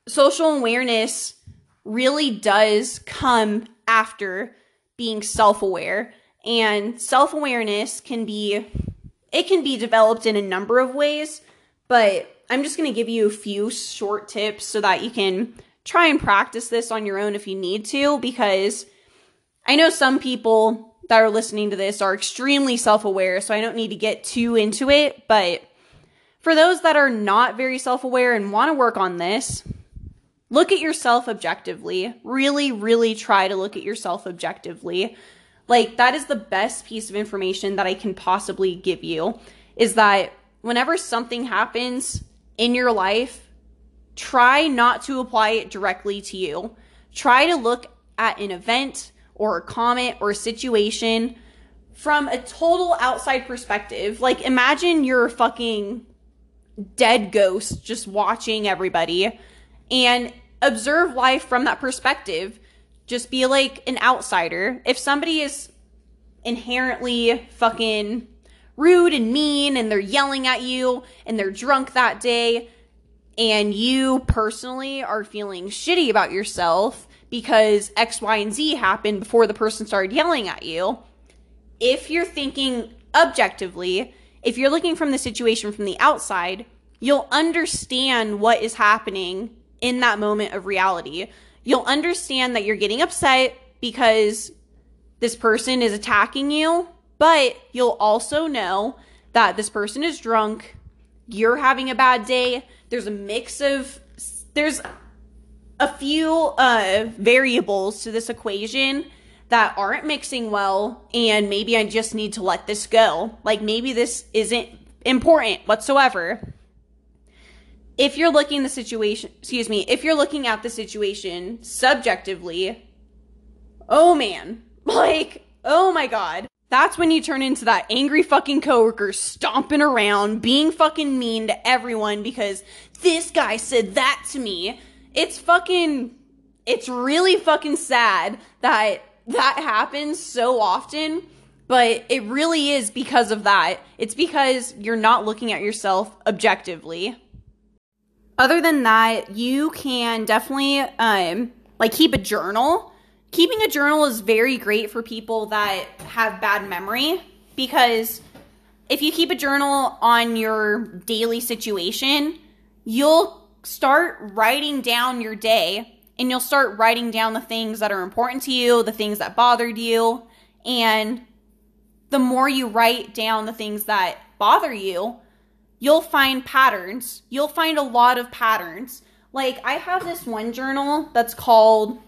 social awareness really does come after being self-aware. And self-awareness can be developed in a number of ways, but I'm just going to give you a few short tips so that you can try and practice this on your own if you need to, because I know some people that are listening to this are extremely self-aware, so I don't need to get too into it, but for those that are not very self-aware and want to work on this, look at yourself objectively. Really, really try to look at yourself objectively. Like, that is the best piece of information that I can possibly give you, is that whenever something happens in your life, try not to apply it directly to you. Try to look at an event or a comment or a situation from a total outside perspective. Like, imagine you're a fucking dead ghost just watching everybody and observe life from that perspective. Just be like an outsider. If somebody is inherently fucking rude and mean and they're yelling at you and they're drunk that day and you personally are feeling shitty about yourself because X, Y, and Z happened before the person started yelling at you, if you're thinking objectively, if you're looking from the situation from the outside, you'll understand what is happening in that moment of reality. You'll understand that you're getting upset because this person is attacking you, but you'll also know that this person is drunk, you're having a bad day, there's a few variables to this equation that aren't mixing well, and maybe I just need to let this go. Like, maybe this isn't important whatsoever. If you're looking at the situation subjectively, oh man, like, oh my God. That's when you turn into that angry fucking coworker stomping around, being fucking mean to everyone because this guy said that to me. It's really fucking sad that happens so often, but it really is because of that. It's because you're not looking at yourself objectively. Other than that, you can definitely keep a journal. Keeping a journal is very great for people that have bad memory, because if you keep a journal on your daily situation, you'll start writing down your day, and you'll start writing down the things that are important to you, the things that bothered you, and the more you write down the things that bother you, you'll find patterns. You'll find a lot of patterns. Like, I have this one journal that's called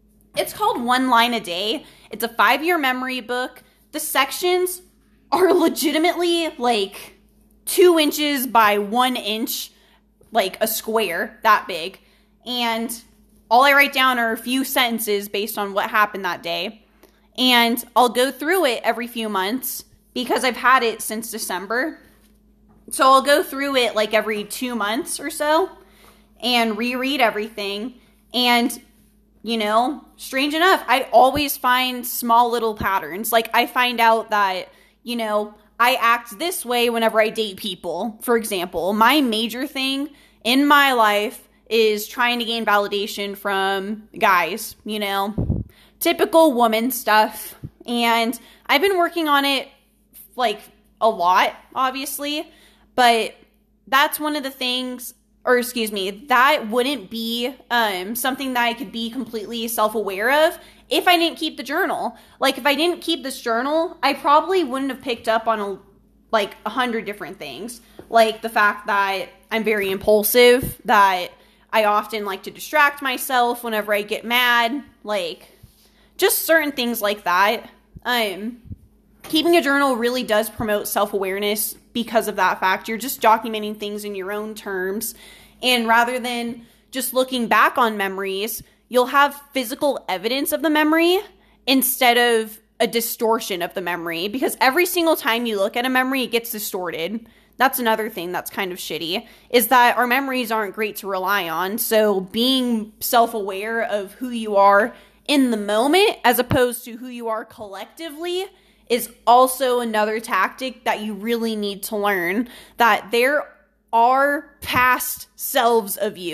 1 Line a Day. It's a 5-year memory book. The sections are legitimately like 2 inches by 1 inch, like a square that big. And all I write down are a few sentences based on what happened that day. And I'll go through it every few months because I've had it since December. So I'll go through it like every 2 months or so and reread everything. And, you know, strange enough, I always find small little patterns. Like, I find out that, you know, I act this way whenever I date people. For example, my major thing in my life is trying to gain validation from guys, you know, typical woman stuff. And I've been working on it like a lot, obviously, but that's one of the things, or excuse me, that wouldn't be something that I could be completely self-aware of if I didn't keep the journal. Like, if I didn't keep this journal, I probably wouldn't have picked up on 100 different things. Like the fact that I'm very impulsive, that I often like to distract myself whenever I get mad, like just certain things like that. Keeping a journal really does promote self-awareness because of that fact. You're just documenting things in your own terms. And rather than just looking back on memories, you'll have physical evidence of the memory instead of a distortion of the memory. Because every single time you look at a memory, it gets distorted. That's another thing that's kind of shitty, is that our memories aren't great to rely on. So being self-aware of who you are in the moment as opposed to who you are collectively is also another tactic that you really need to learn. That there are past selves of you.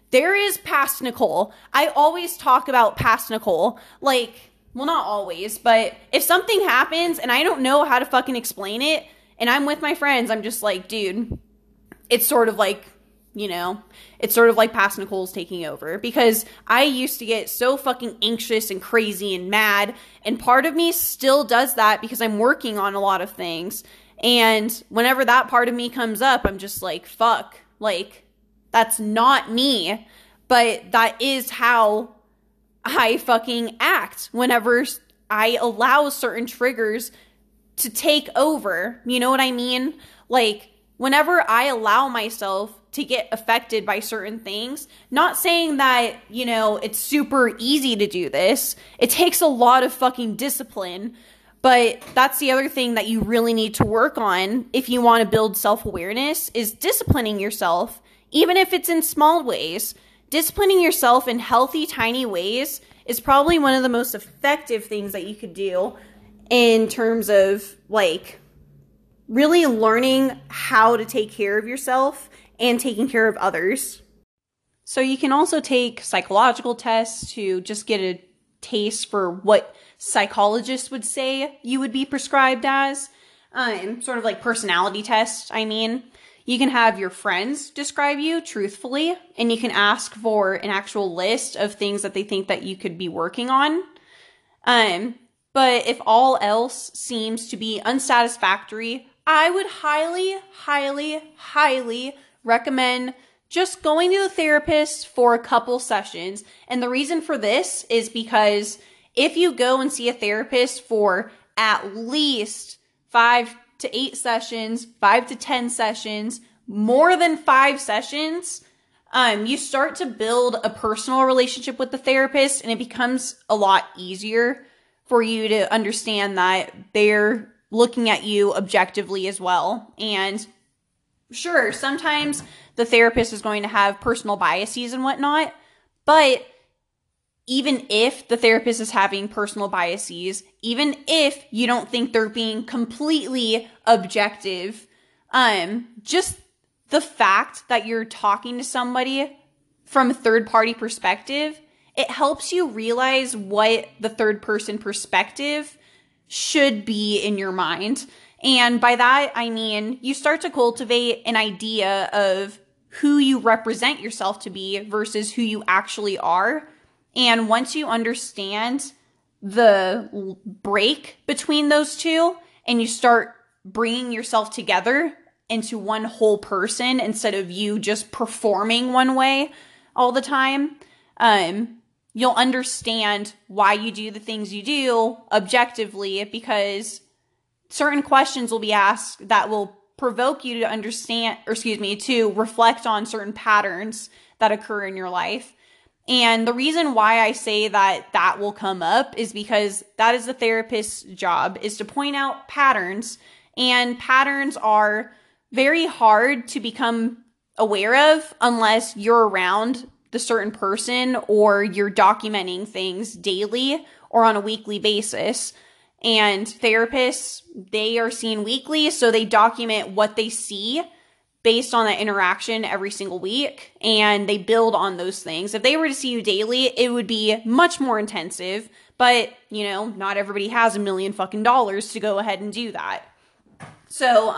there is past Nicole. I always talk about past Nicole. Like, well, not always, but if something happens and I don't know how to fucking explain it, and I'm with my friends, I'm just like, dude, it's sort of like, you know, it's sort of like past Nicole's taking over, because I used to get so fucking anxious and crazy and mad, and part of me still does that because I'm working on a lot of things. And whenever that part of me comes up, I'm just like, fuck, like, that's not me, but that is how I fucking act whenever I allow certain triggers to take over. You know what I mean? Like, whenever I allow myself to get affected by certain things, not saying that, you know, it's super easy to do this. It takes a lot of fucking discipline, but that's the other thing that you really need to work on if you want to build self-awareness, is disciplining yourself, even if it's in small ways. Disciplining yourself in healthy, tiny ways is probably one of the most effective things that you could do in terms of, like, really learning how to take care of yourself and taking care of others. So you can also take psychological tests to just get a taste for what psychologists would say you would be prescribed as. Sort of like personality tests, I mean. You can have your friends describe you truthfully, and you can ask for an actual list of things that they think that you could be working on. But if all else seems to be unsatisfactory, I would highly, highly, highly recommend just going to a therapist for a couple sessions. And the reason for this is because if you go and see a therapist for at least 5 to 8 sessions, 5 to 10 sessions, more than 5 sessions, you start to build a personal relationship with the therapist, and it becomes a lot easier for you to understand that they're looking at you objectively as well. And sure, sometimes the therapist is going to have personal biases and whatnot, but even if the therapist is having personal biases, even if you don't think they're being completely objective, just the fact that you're talking to somebody from a third-party perspective, it helps you realize what the third-person perspective should be in your mind. And by that, I mean, you start to cultivate an idea of who you represent yourself to be versus who you actually are. And once you understand the break between those two, and you start bringing yourself together into one whole person instead of you just performing one way all the time, you'll understand why you do the things you do objectively, because certain questions will be asked that will provoke you to understand, or to reflect on certain patterns that occur in your life. And the reason why I say that that will come up is because that is the therapist's job, is to point out patterns. And patterns are very hard to become aware of unless you're around the certain person, or you're documenting things daily or on a weekly basis. And therapists, they are seen weekly, so they document what they see based on that interaction every single week, and they build on those things. If they were to see you daily, it would be much more intensive, but, you know, not everybody has $1 million fucking dollars to go ahead and do that. So,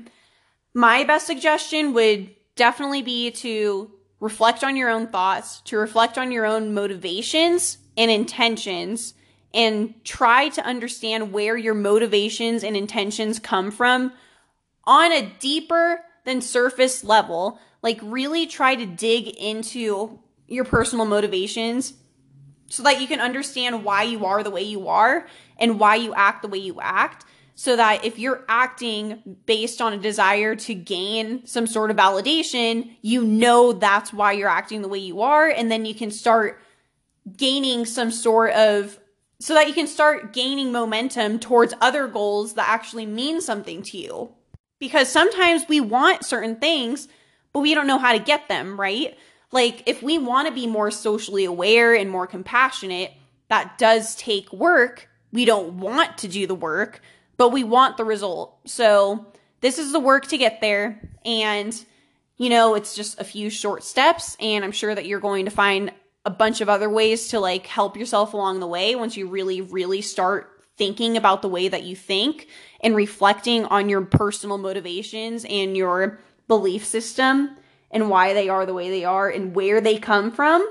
my best suggestion would definitely be to reflect on your own thoughts, to reflect on your own motivations and intentions, and try to understand where your motivations and intentions come from on a deeper than surface level. Like, really try to dig into your personal motivations so that you can understand why you are the way you are and why you act the way you act. So that if you're acting based on a desire to gain some sort of validation, you know that's why you're acting the way you are. And then you can start gaining some sort of, so that you can start gaining momentum towards other goals that actually mean something to you. Because sometimes we want certain things, but we don't know how to get them, right? Like, if we want to be more socially aware and more compassionate, that does take work. We don't want to do the work, but we want the result. So this is the work to get there. And it's just a few short steps, and I'm sure that you're going to find a bunch of other ways to like help yourself along the way once you really, really start thinking about the way that you think and reflecting on your personal motivations and your belief system and why they are the way they are and where they come from.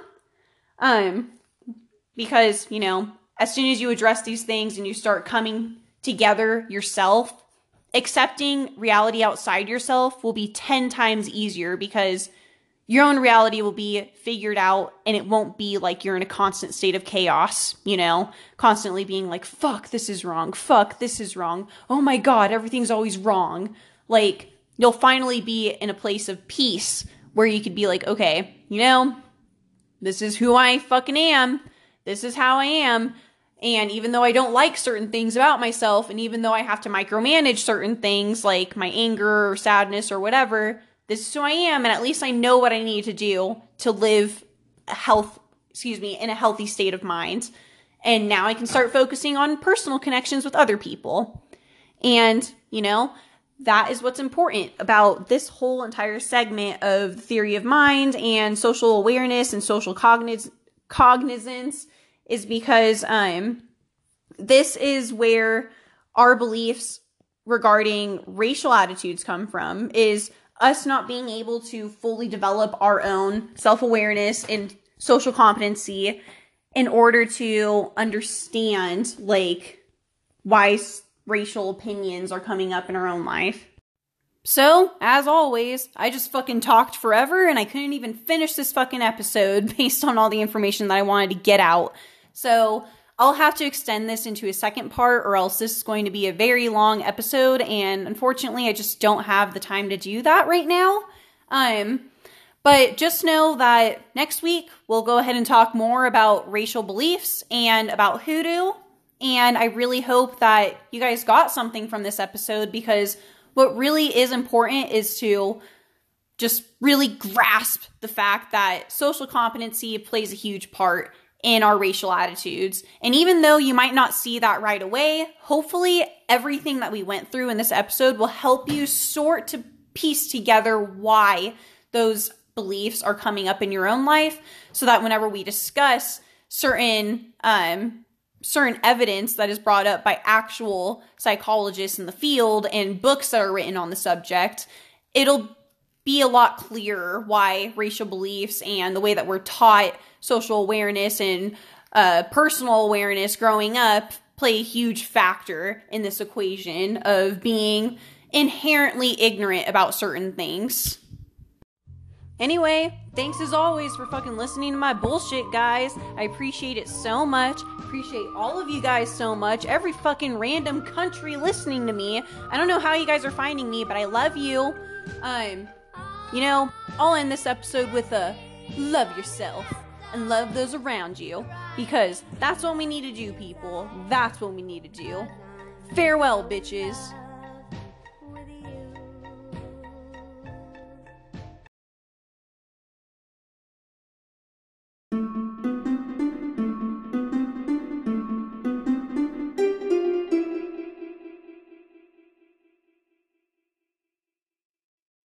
Because, as soon as you address these things and you start coming together yourself, accepting reality outside yourself will be 10 times easier because your own reality will be figured out and it won't be like you're in a constant state of chaos, constantly being like, fuck, this is wrong. Fuck, this is wrong. Oh my God, everything's always wrong. Like, you'll finally be in a place of peace where you could be like, okay, this is who I fucking am. This is how I am. And even though I don't like certain things about myself, and even though I have to micromanage certain things like my anger or sadness or whatever, this is who I am. And at least I know what I need to do to live in a healthy state of mind. And now I can start focusing on personal connections with other people. And, that is what's important about this whole entire segment of the theory of mind and social awareness and social cognizance is because this is where our beliefs regarding racial attitudes come from, is us not being able to fully develop our own self-awareness and social competency in order to understand like why racial opinions are coming up in our own life. So, as always, I just fucking talked forever and I couldn't even finish this fucking episode based on all the information that I wanted to get out. So, I'll have to extend this into a second part or else this is going to be a very long episode, and unfortunately I just don't have the time to do that right now. But just know that next week we'll go ahead and talk more about racial beliefs and about hoodoo. And I really hope that you guys got something from this episode, because what really is important is to just really grasp the fact that social competency plays a huge part in our racial attitudes. And even though you might not see that right away, hopefully everything that we went through in this episode will help you sort to piece together why those beliefs are coming up in your own life, so that whenever we discuss certain evidence that is brought up by actual psychologists in the field and books that are written on the subject, it'll be a lot clearer why racial beliefs and the way that we're taught social awareness and personal awareness growing up play a huge factor in this equation of being inherently ignorant about certain things. Anyway, thanks as always for fucking listening to my bullshit, guys. I appreciate it so much. Appreciate all of you guys so much. Every fucking random country listening to me. I don't know how you guys are finding me, but I love you. I'll end this episode with a love yourself and love those around you, because that's what we need to do, people. That's what we need to do. Farewell, bitches.